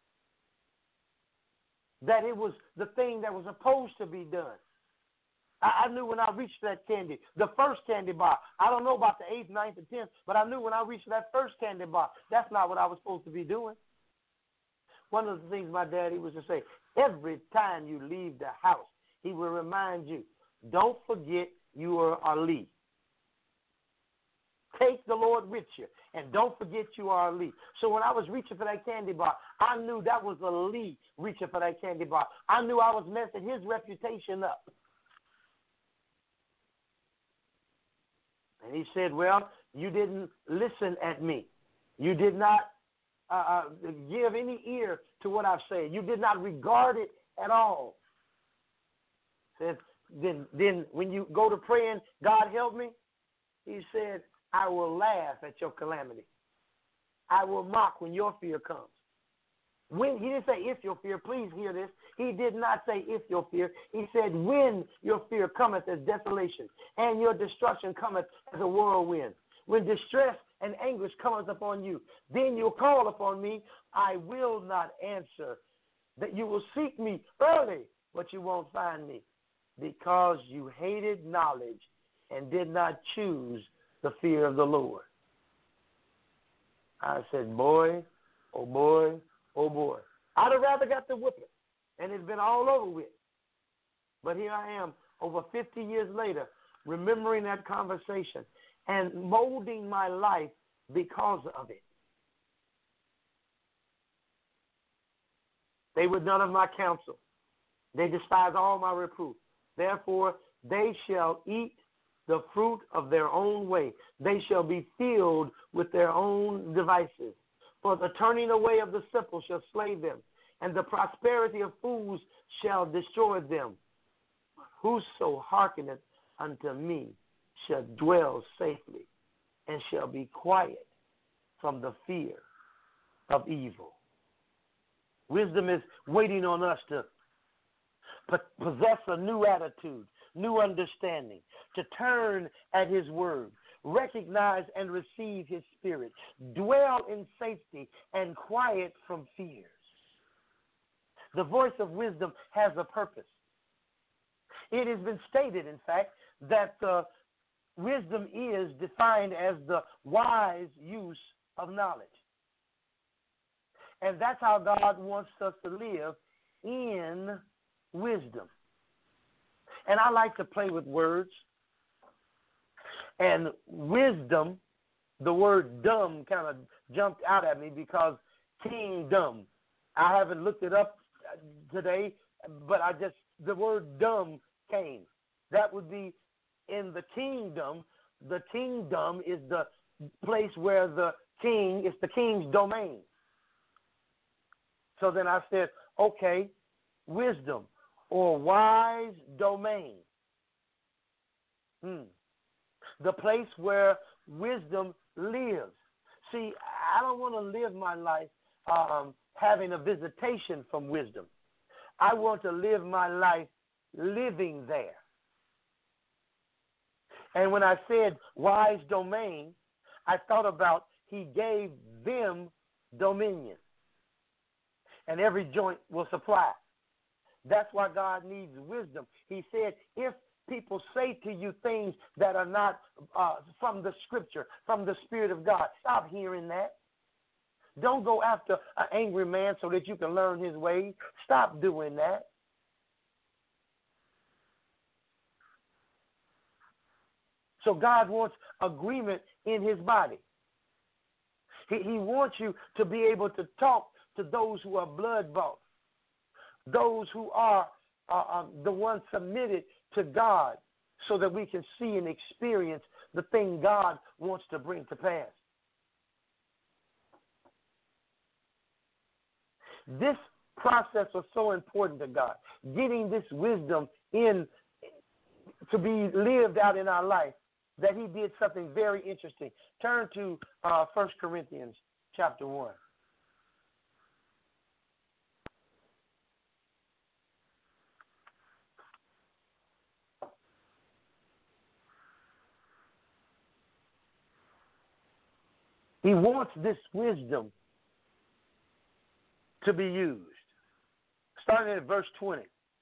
That it was the thing that was supposed to be done. I, I knew when I reached that candy, the first candy bar. I don't know about the eighth, ninth, and tenth, but I knew when I reached that first candy bar, that's not what I was supposed to be doing. One of the things my daddy was to say, every time you leave the house, he will remind you, don't forget you are Ali. Take the Lord with you, and don't forget you are Ali. So when I was reaching for that candy bar, I knew that was Ali reaching for that candy bar. I knew I was messing his reputation up. And he said, well, you didn't listen at me. You did not uh, give any ear to what I've said. You did not regard it at all. Said, then, then when you go to praying, God help me, he said, I will laugh at your calamity. I will mock when your fear comes. When he didn't say if your fear, please hear this. He did not say if your fear. He said when your fear cometh as desolation, and your destruction cometh as a whirlwind. When distress and anguish cometh upon you, then you'll call upon me. I will not answer. That you will seek me early, but you won't find me, because you hated knowledge and did not choose the fear of the Lord. I said, boy, oh boy, oh boy. I'd have rather got the whipping, and it's been all over with. But here I am, over fifty years later, remembering that conversation and molding my life because of it. They were none of my counsel. They despised all my reproof. Therefore, they shall eat the fruit of their own way. They shall be filled with their own devices. For the turning away of the simple shall slay them, and the prosperity of fools shall destroy them. Whoso hearkeneth unto me shall dwell safely, and shall be quiet from the fear of evil. Wisdom is waiting on us to possess a new attitude, new understanding, to turn at his word, recognize and receive his spirit, dwell in safety and quiet from fears. The voice of wisdom has a purpose. It has been stated, in fact, that uh, wisdom is defined as the wise use of knowledge. And that's how God wants us to live, in wisdom. And I like to play with words. And wisdom, the word dumb kind of jumped out at me because kingdom I haven't looked it up today, but I just, the word dumb came. That would be in the kingdom. The kingdom is the place where the king, it's the king's domain. So then I said, okay, wisdom or wise domain. Hmm. The place where wisdom lives. See, I don't want to live my life um, having a visitation from wisdom. I want to live my life living there. And when I said wise domain, I thought about he gave them dominion. And every joint will supply. That's why God needs wisdom. He said, if people say to you things that are not uh, from the Scripture, from the Spirit of God, stop hearing that. Don't go after an angry man so that you can learn his ways. Stop doing that. So God wants agreement in his body. He, he wants you to be able to talk to those who are blood bought, those who are uh, um, the ones submitted to God, so that we can see and experience the thing God wants to bring to pass. This process was so important to God, getting this wisdom in to be lived out in our life, that he did something very interesting. Turn to uh, First Corinthians chapter one. He wants this wisdom to be used. Starting at verse twenty.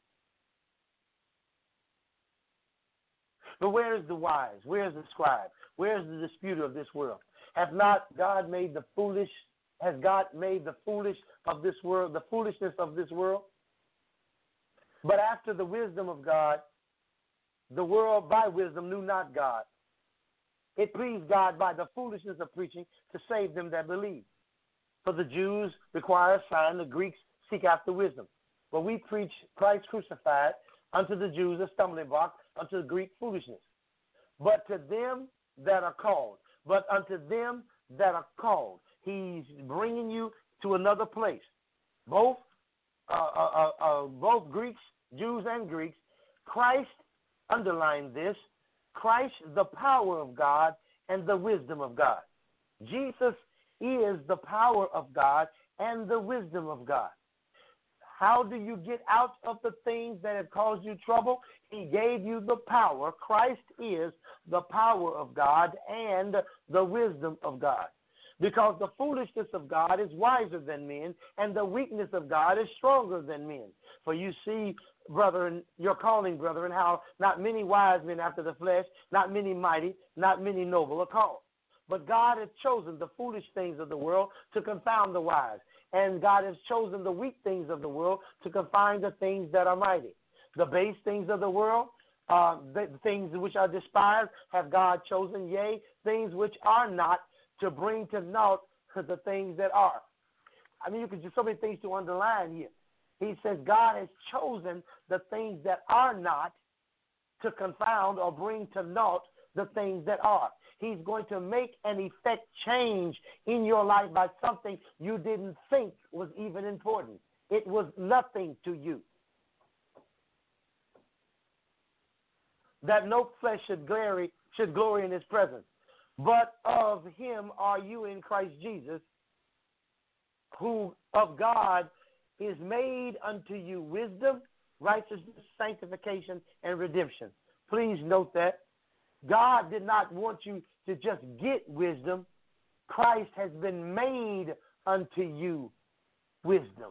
But where is the wise? Where is the scribe? Where is the disputer of this world? Hath not God made the foolish, has God made the foolish of this world, the foolishness of this world? But after the wisdom of God, the world by wisdom knew not God. It pleased God by the foolishness of preaching to save them that believe. For the Jews require a sign, the Greeks seek after wisdom. But we preach Christ crucified, unto the Jews a stumbling block, unto the Greek foolishness. But to them that are called, but unto them that are called, he's bringing you to another place. Both, uh, uh, uh, uh, both Greeks, Jews and Greeks, Christ, underline this, Christ, the power of God and the wisdom of God. Jesus is the power of God and the wisdom of God. How do you get out of the things that have caused you trouble? He gave you the power. Christ is the power of God and the wisdom of God. Because the foolishness of God is wiser than men, and the weakness of God is stronger than men. For you see, brethren, your calling, brethren, how not many wise men after the flesh, not many mighty, not many noble are called. But God has chosen the foolish things of the world to confound the wise. And God has chosen the weak things of the world to confine the things that are mighty. The base things of the world, uh, the things which are despised, have God chosen, yea, things which are not, to bring to naught the things that are. I mean, you could just so many things to underline here. He says God has chosen the things that are not to confound or bring to naught the things that are. He's going to make and effect change in your life by something you didn't think was even important. It was nothing to you. That no flesh should glory, should glory in his presence. But of him are you in Christ Jesus, who of God is made unto you wisdom, righteousness, sanctification, and redemption. Please note that. God did not want you to just get wisdom. Christ has been made unto you wisdom.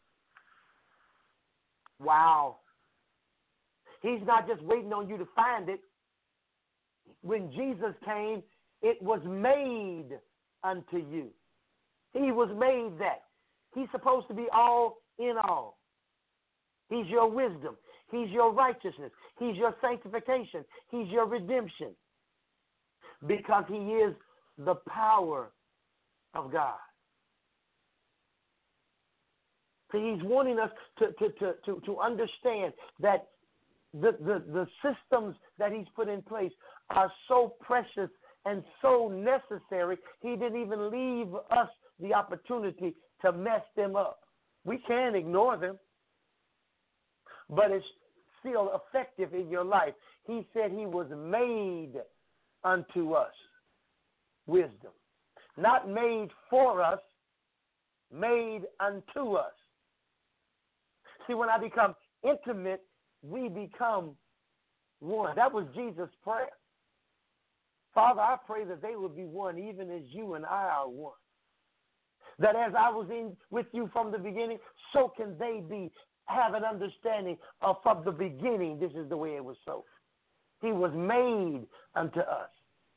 Wow. He's not just waiting on you to find it. When Jesus came, it was made unto you. He was made that. He's supposed to be all in all. He's your wisdom. He's your righteousness. He's your sanctification. He's your redemption. Because he is the power of God. See, he's wanting us to, to, to, to, to understand that the, the, the systems that he's put in place are so precious and so necessary, he didn't even leave us the opportunity to mess them up. We can't ignore them, but it's still effective in your life. He said he was made unto us wisdom. Not made for us, made unto us. See, when I become intimate, we become one. That was Jesus' prayer. Father, I pray that they will be one, even as you and I are one. That as I was in with you from the beginning, so can they be, have an understanding of from the beginning, this is the way it was so. He was made unto us.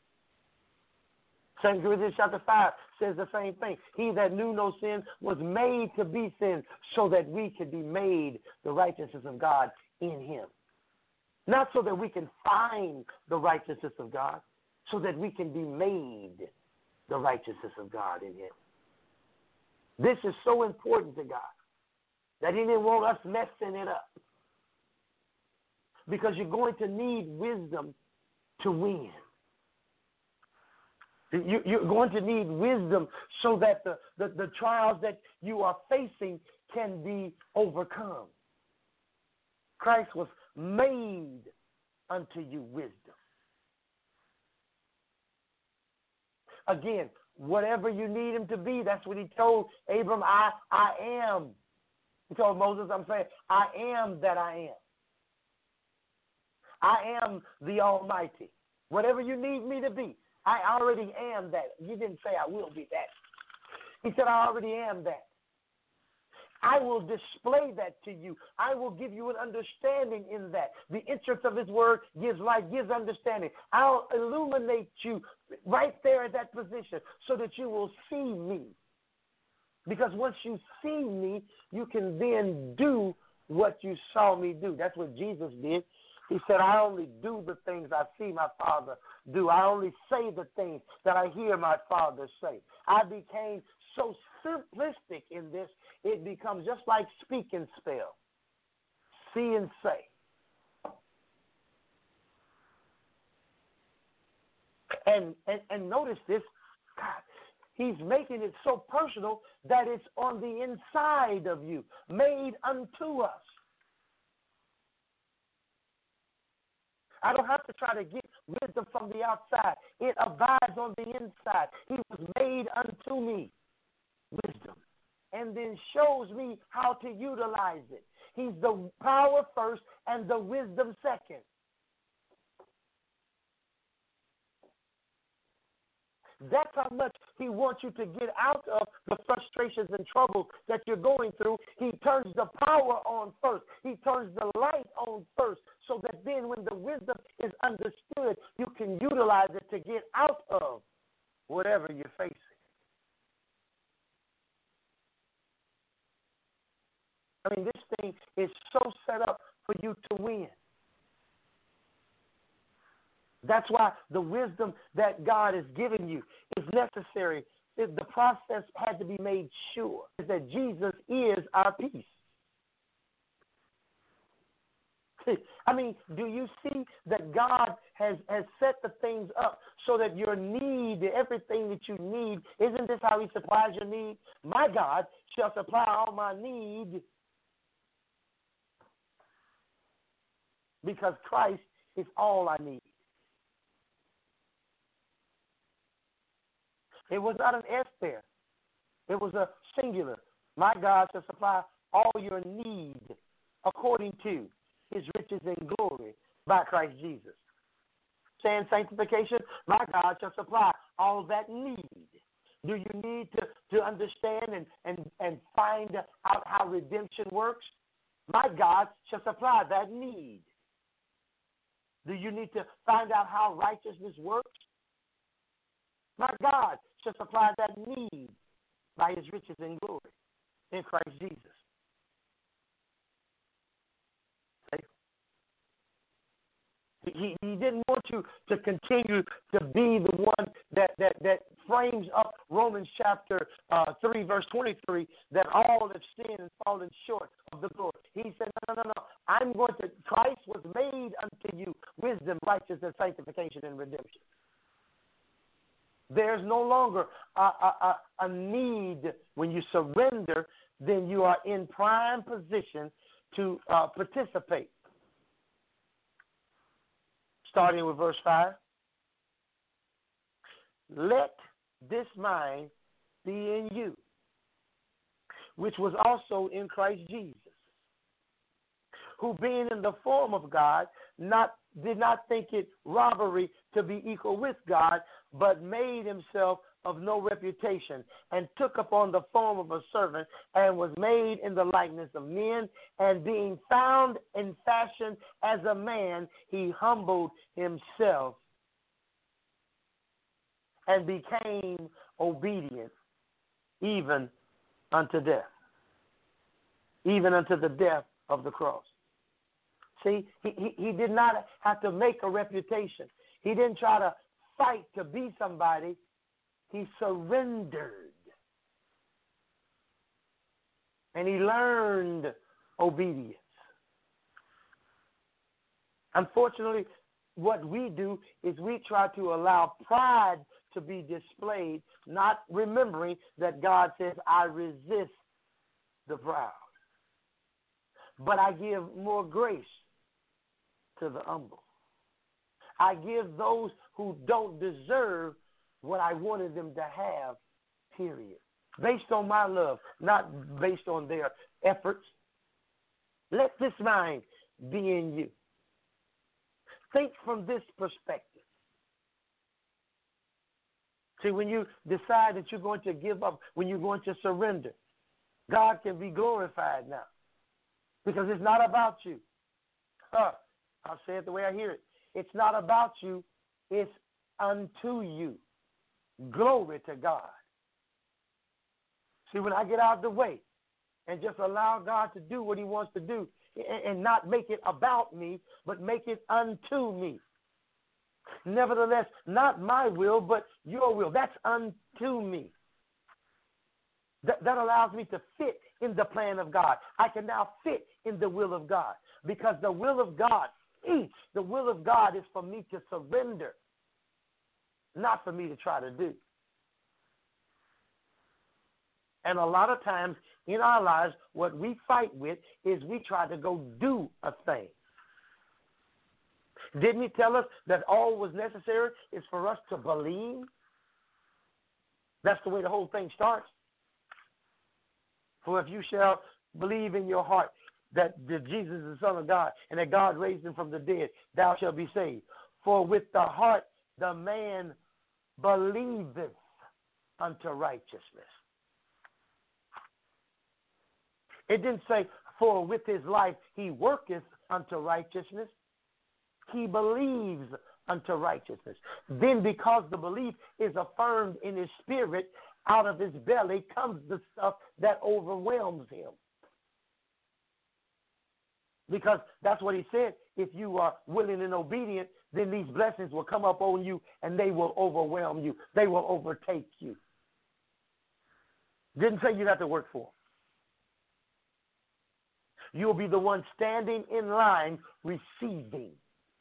Second Corinthians chapter five says the same thing. He that knew no sin was made to be sin so that we could be made the righteousness of God in him. Not so that we can find the righteousness of God, so that we can be made the righteousness of God in him. This is so important to God that he didn't want us messing it up. Because you're going to need wisdom to win. You, you're going to need wisdom so that the, the, the trials that you are facing can be overcome. Christ was made unto you wisdom. Again, whatever you need him to be, that's what he told Abram, I, I am. He told Moses, I'm saying, I am that I am. I am the Almighty. Whatever you need me to be, I already am that. You didn't say I will be that. He said, I already am that. I will display that to you. I will give you an understanding in that. The entrance of his word gives light, gives understanding. I'll illuminate you right there at that position so that you will see me. Because once you see me, you can then do what you saw me do. That's what Jesus did. He said, I only do the things I see my Father do. I only say the things that I hear my Father say. I became so simplistic in this, it becomes just like speak and spell. See and say. And, and, and notice this, God, he's making it so personal that it's on the inside of you, made unto us. I don't have to try to get wisdom from the outside. It abides on the inside. He was made unto me wisdom and then shows me how to utilize it. He's the power first and the wisdom second. That's how much he wants you to get out of the frustrations and troubles that you're going through. He turns the power on first. He turns the light on first so that then when the wisdom is understood, you can utilize it to get out of whatever you're facing. I mean, this thing is so set up for you to win. That's why the wisdom that God has given you is necessary. The process had to be made sure that Jesus is our peace. I mean, do you see that God has, has set the things up so that your need, everything that you need, isn't this how he supplies your need? My God shall supply all my need because Christ is all I need. It was not an S there. It was a singular. My God shall supply all your need according to his riches and glory by Christ Jesus. Saying sanctification, my God shall supply all that need. Do you need to, to understand and, and, and find out how redemption works? My God shall supply that need. Do you need to find out how righteousness works? My God shall supply that need by his riches and glory in Christ Jesus. Okay? he, he didn't want you to continue to be the one that, that, that frames up Romans chapter uh, three, verse twenty-three, that all have sinned and fallen short of the glory. He said, no, no, no, no. I'm going to, Christ was made unto you wisdom, righteousness, sanctification, and redemption. There's no longer a, a, a, a need when you surrender, then you are in prime position to uh, participate. Starting with verse five. Let this mind be in you, which was also in Christ Jesus, who being in the form of God, not did not think it robbery to be equal with God, but made himself of no reputation, and took upon the form of a servant, and was made in the likeness of men, and being found in fashion as a man, he humbled himself and became obedient even unto death, even unto the death of the cross. See, he, he, he did not have to make a reputation. He didn't try to fight to be somebody. He surrendered. And he learned obedience. Unfortunately, what we do is we try to allow pride to be displayed, not remembering that God says, I resist the proud, but I give more grace to the humble. I give those who don't deserve what I wanted them to have, period. Based on my love, not based on their efforts. Let this mind be in you. Think from this perspective. See, when you decide that you're going to give up, when you're going to surrender, God can be glorified now. Because it's not about you. Uh, I'll say it the way I hear it. It's not about you. It's unto you. Glory to God. See, when I get out of the way and just allow God to do what he wants to do and not make it about me, but make it unto me. Nevertheless, not my will, but your will. That's unto me. That, that allows me to fit in the plan of God. I can now fit in the will of God because the will of God, the will of God is for me to surrender, not for me to try to do. And a lot of times in our lives, what we fight with is we try to go do a thing. Didn't he tell us that all was necessary is for us to believe? That's the way the whole thing starts. For if you shall believe in your heart that, that Jesus is the Son of God and that God raised him from the dead, thou shalt be saved. For with the heart the man believeth unto righteousness. It didn't say, for with his life he worketh unto righteousness. He believes unto righteousness. Then because the belief is affirmed in his spirit, out of his belly comes the stuff that overwhelms him. Because that's what he said. If you are willing and obedient, then these blessings will come up on you and they will overwhelm you. They will overtake you. Didn't say you have to work for them. You'll be the one standing in line receiving.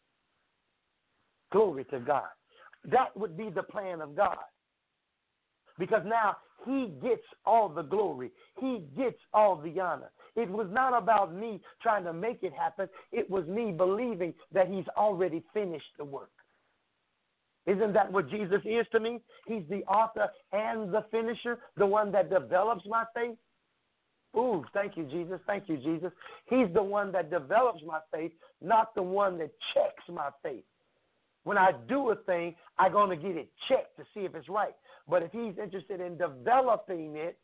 Glory to God. That would be the plan of God. Because now he gets all the glory. He gets all the honor. It was not about me trying to make it happen. It was me believing that he's already finished the work. Isn't that what Jesus is to me? He's the author and the finisher, the one that develops my faith. Ooh, thank you, Jesus. Thank you, Jesus. He's the one that develops my faith, not the one that checks my faith. When I do a thing, I'm going to get it checked to see if it's right. But if he's interested in developing it,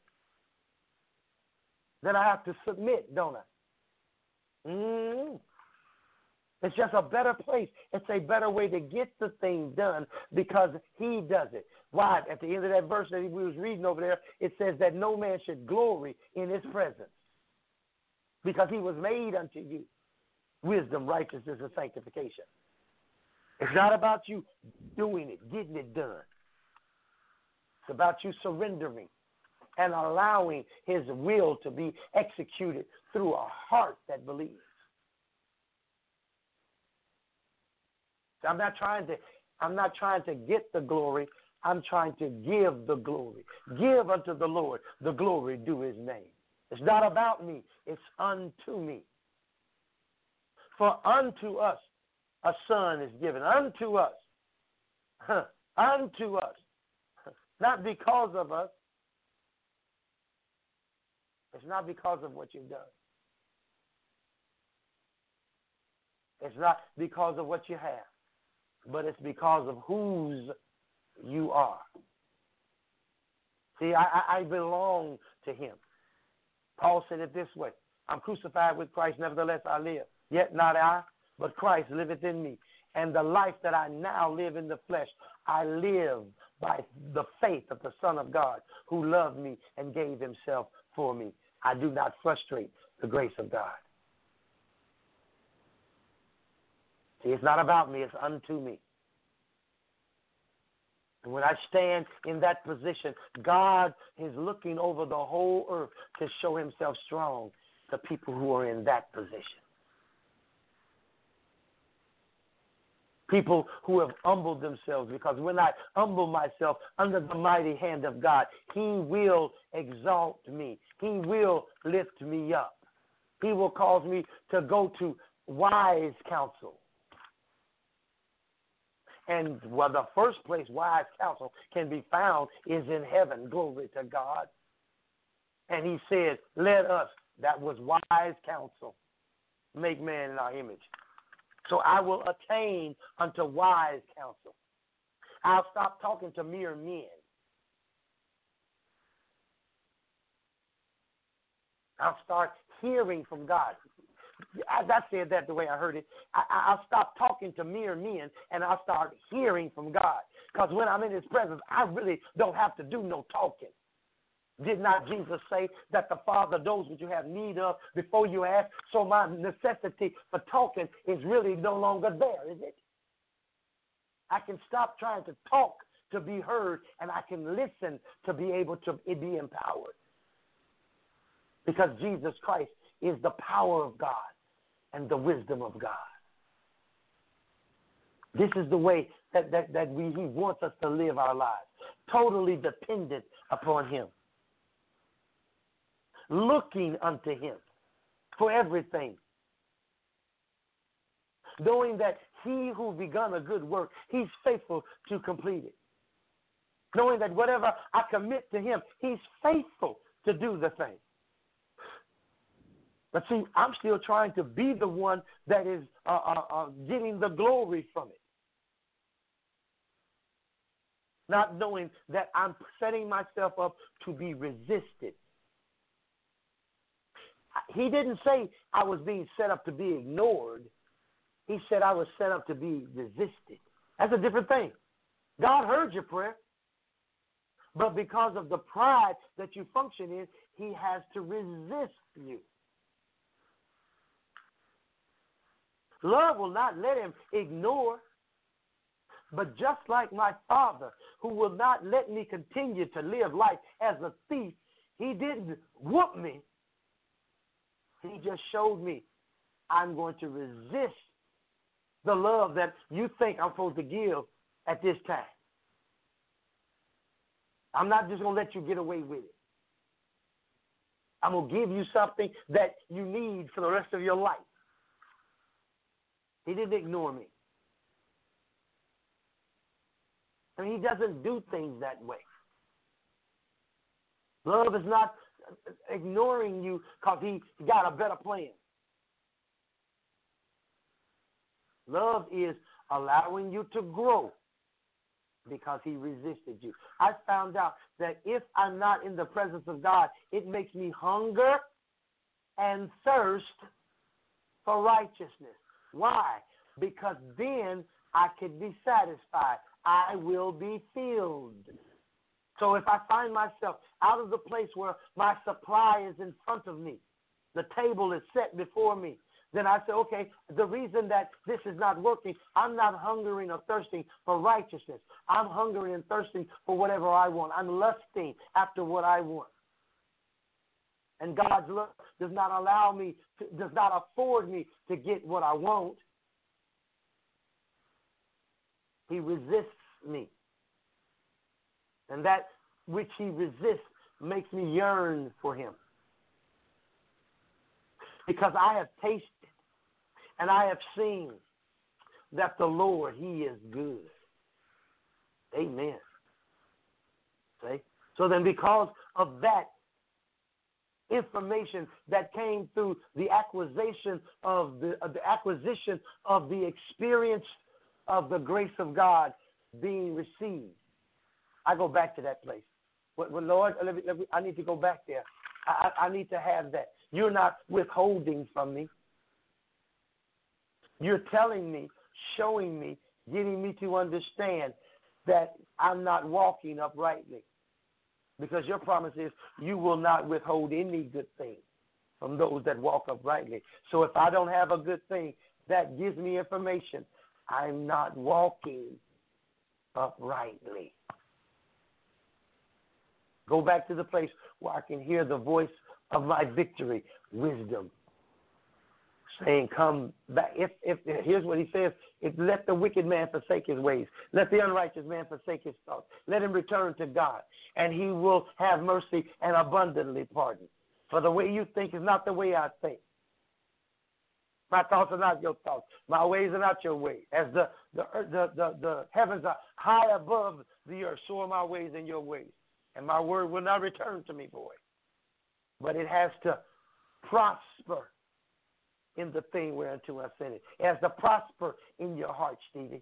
then I have to submit, don't I? Mm-hmm. It's just a better place. It's a better way to get the thing done because he does it. Why? At the end of that verse that we was reading over there, it says that no man should glory in his presence because he was made unto you wisdom, righteousness, and sanctification. It's not about you doing it, getting it done. It's about you surrendering and allowing his will to be executed through a heart that believes. I'm not trying to, I'm not trying to get the glory. I'm trying to give the glory. Give unto the Lord the glory due his name. It's not about me. It's unto me. For unto us a son is given. Unto us. Huh, unto us. Not because of us. It's not because of what you've done. It's not because of what you have. But it's because of whose you are. See, I, I belong to him. Paul said it this way. I'm crucified with Christ, nevertheless I live. Yet not I, but Christ liveth in me. And the life that I now live in the flesh, I live by the faith of the Son of God who loved me and gave himself for me. I do not frustrate the grace of God. See, it's not about me, it's unto me. And when I stand in that position, God is looking over the whole earth to show himself strong to people who are in that position. People who have humbled themselves, because when I humble myself under the mighty hand of God, he will exalt me. He will lift me up. He will cause me to go to wise counsel. And well, the first place wise counsel can be found is in heaven. Glory to God. And he said, let us, that was wise counsel, make man in our image. So I will attain unto wise counsel. I'll stop talking to mere men. I'll start hearing from God. I, I said that the way I heard it. I, I'll stop talking to mere men and I'll start hearing from God. Because when I'm in his presence, I really don't have to do no talking. Did not Jesus say that the Father knows what you have need of before you ask? So my necessity for talking is really no longer there, is it? I can stop trying to talk to be heard, and I can listen to be able to be empowered. Because Jesus Christ is the power of God and the wisdom of God. This is the way that, that, that we, he wants us to live our lives, totally dependent upon him. Looking unto him for everything. Knowing that he who begun a good work, he's faithful to complete it. Knowing that whatever I commit to him, he's faithful to do the thing. But see, I'm still trying to be the one that is uh, uh, uh, getting the glory from it. Not knowing that I'm setting myself up to be resisted. He didn't say I was being set up to be ignored. He said I was set up to be resisted. That's a different thing. God heard your prayer. But because of the pride that you function in, he has to resist you. Love will not let him ignore. But just like my Father, who will not let me continue to live life as a thief, he didn't whoop me. He just showed me I'm going to resist the love that you think I'm supposed to give at this time. I'm not just going to let you get away with it. I'm going to give you something that you need for the rest of your life. He didn't ignore me. And he doesn't do things that way. Love is not ignoring you because he got a better plan. Love is allowing you to grow because he resisted you. I found out that if I'm not in the presence of God, it makes me hunger and thirst for righteousness. Why? Because then I can be satisfied. I will be filled. So if I find myself out of the place where my supply is in front of me, the table is set before me, then I say, okay, the reason that this is not working, I'm not hungering or thirsting for righteousness. I'm hungering and thirsting for whatever I want. I'm lusting after what I want. And God's love does not allow me, to, does not afford me to get what I want. He resists me. And that which he resists makes me yearn for him. Because I have tasted and I have seen that the Lord, he is good. Amen. See? So then because of that information that came through the acquisition of the, of the acquisition of the experience of the grace of God being received, I go back to that place. Well, well Lord, let me, let me, I need to go back there. I, I need to have that. You're not withholding from me. You're telling me, showing me, getting me to understand that I'm not walking uprightly. Because your promise is you will not withhold any good thing from those that walk uprightly. So if I don't have a good thing, that gives me information. I'm not walking uprightly. Go back to the place where I can hear the voice of my victory, wisdom, saying, come back. If, if, here's what he says, if let the wicked man forsake his ways. Let the unrighteous man forsake his thoughts. Let him return to God, and he will have mercy and abundantly pardon. For the way you think is not the way I think. My thoughts are not your thoughts. My ways are not your ways. As the, the, the, the, the heavens are high above the earth, so are my ways and your ways. And my word will not return to me, boy. But it has to prosper in the thing whereunto I sent it. It has to prosper in your heart, Stevie.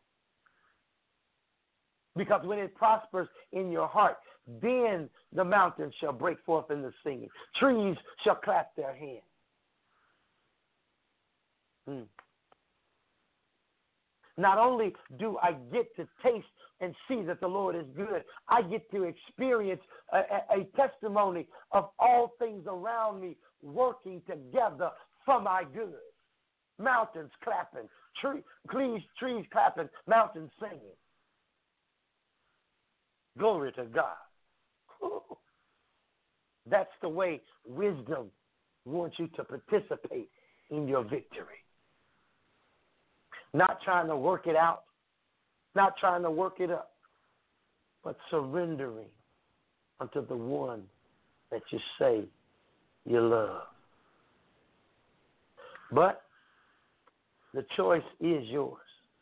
Because when it prospers in your heart, then the mountains shall break forth in the singing. Trees shall clap their hands. Hmm. Not only do I get to taste and see that the Lord is good, I get to experience a, a, a testimony of all things around me working together for my good. Mountains clapping, tree, trees, trees clapping, mountains singing. Glory to God. Ooh. That's the way wisdom wants you to participate in your victory. Not trying to work it out, not trying to work it up, but surrendering unto the one that you say you love. But the choice is yours.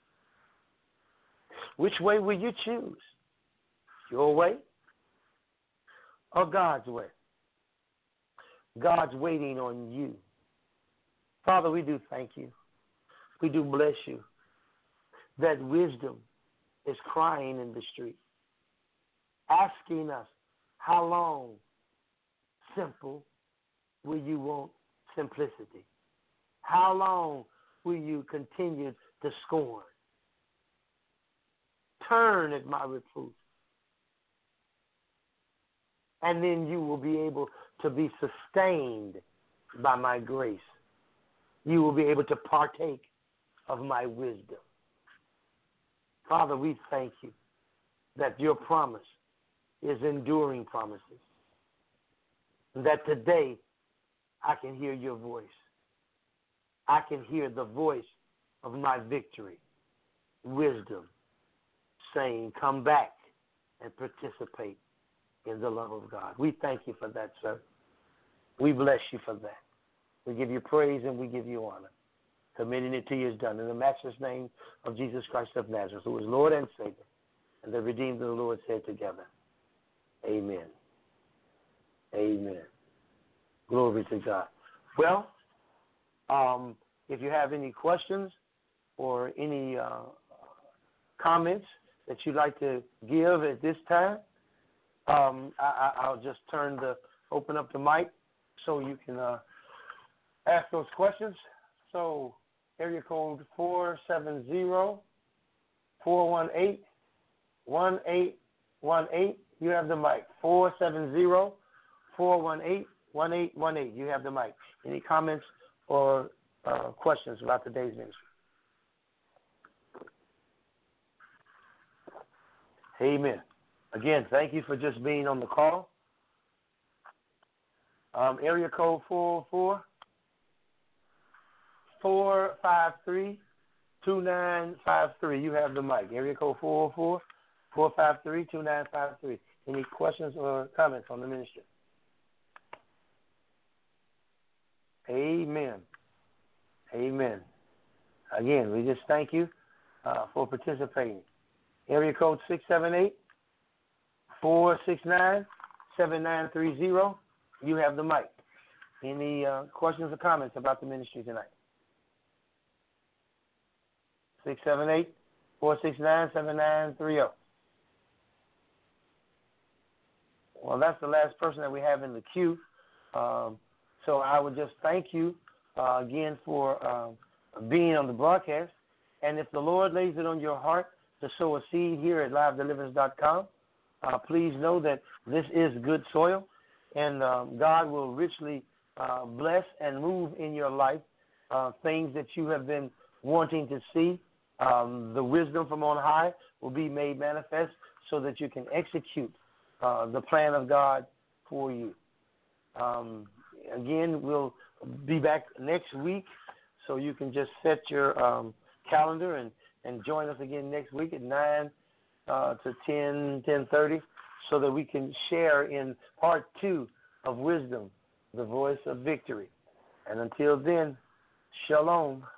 Which way will you choose? Your way or God's way? God's waiting on you. Father, we do thank you. We do bless you that wisdom is crying in the street, asking us, how long, simple, will you want simplicity? How long will you continue to scorn? Turn at my reproof, and then you will be able to be sustained by my grace. You will be able to partake of my wisdom. Father, we thank you that your promise is enduring promises. That today I can hear your voice. I can hear the voice of my victory, wisdom, saying, come back and participate in the love of God. We thank you for that, sir. We bless you for that. We give you praise and we give you honor. Committing it to you is done. In the matchless name of Jesus Christ of Nazareth, who is Lord and Savior, and the redeemed of the Lord said together, amen. Amen. Glory to God. Well, um, if you have any questions or any uh, comments that you'd like to give at this time, um, I, I'll just turn the, open up the mic so you can uh, ask those questions. So, area code four seven zero, four one eight, one eight one eight. You have the mic. four seven zero, four one eight, one eight one eight. You have the mic. Any comments or uh, questions about today's ministry? Amen. Again, thank you for just being on the call. Um, area code four four, four five three, two nine five three. You have the mic. Area code four four, four five three, two nine five three. Any questions or comments on the ministry? Amen. Amen. Again, we just thank you uh, for participating. Area code six seven eight, four six nine, seven nine three zero. You have the mic. Any uh, questions or comments about the ministry tonight? six seven eight, four six nine, seven nine three zero. Well, that's the last person that we have in the queue. Um, so I would just thank you uh, again for uh, being on the broadcast. And if the Lord lays it on your heart to sow a seed here at live deliverance dot com, uh, please know that this is good soil, and um, God will richly uh, bless and move in your life uh, things that you have been wanting to see. Um, the wisdom from on high will be made manifest so that you can execute uh, the plan of God for you. Um, again, we'll be back next week, so you can just set your um, calendar and, and join us again next week at nine uh, to ten, ten thirty, so that we can share in part two of Wisdom, the Voice of Victory. And until then, shalom.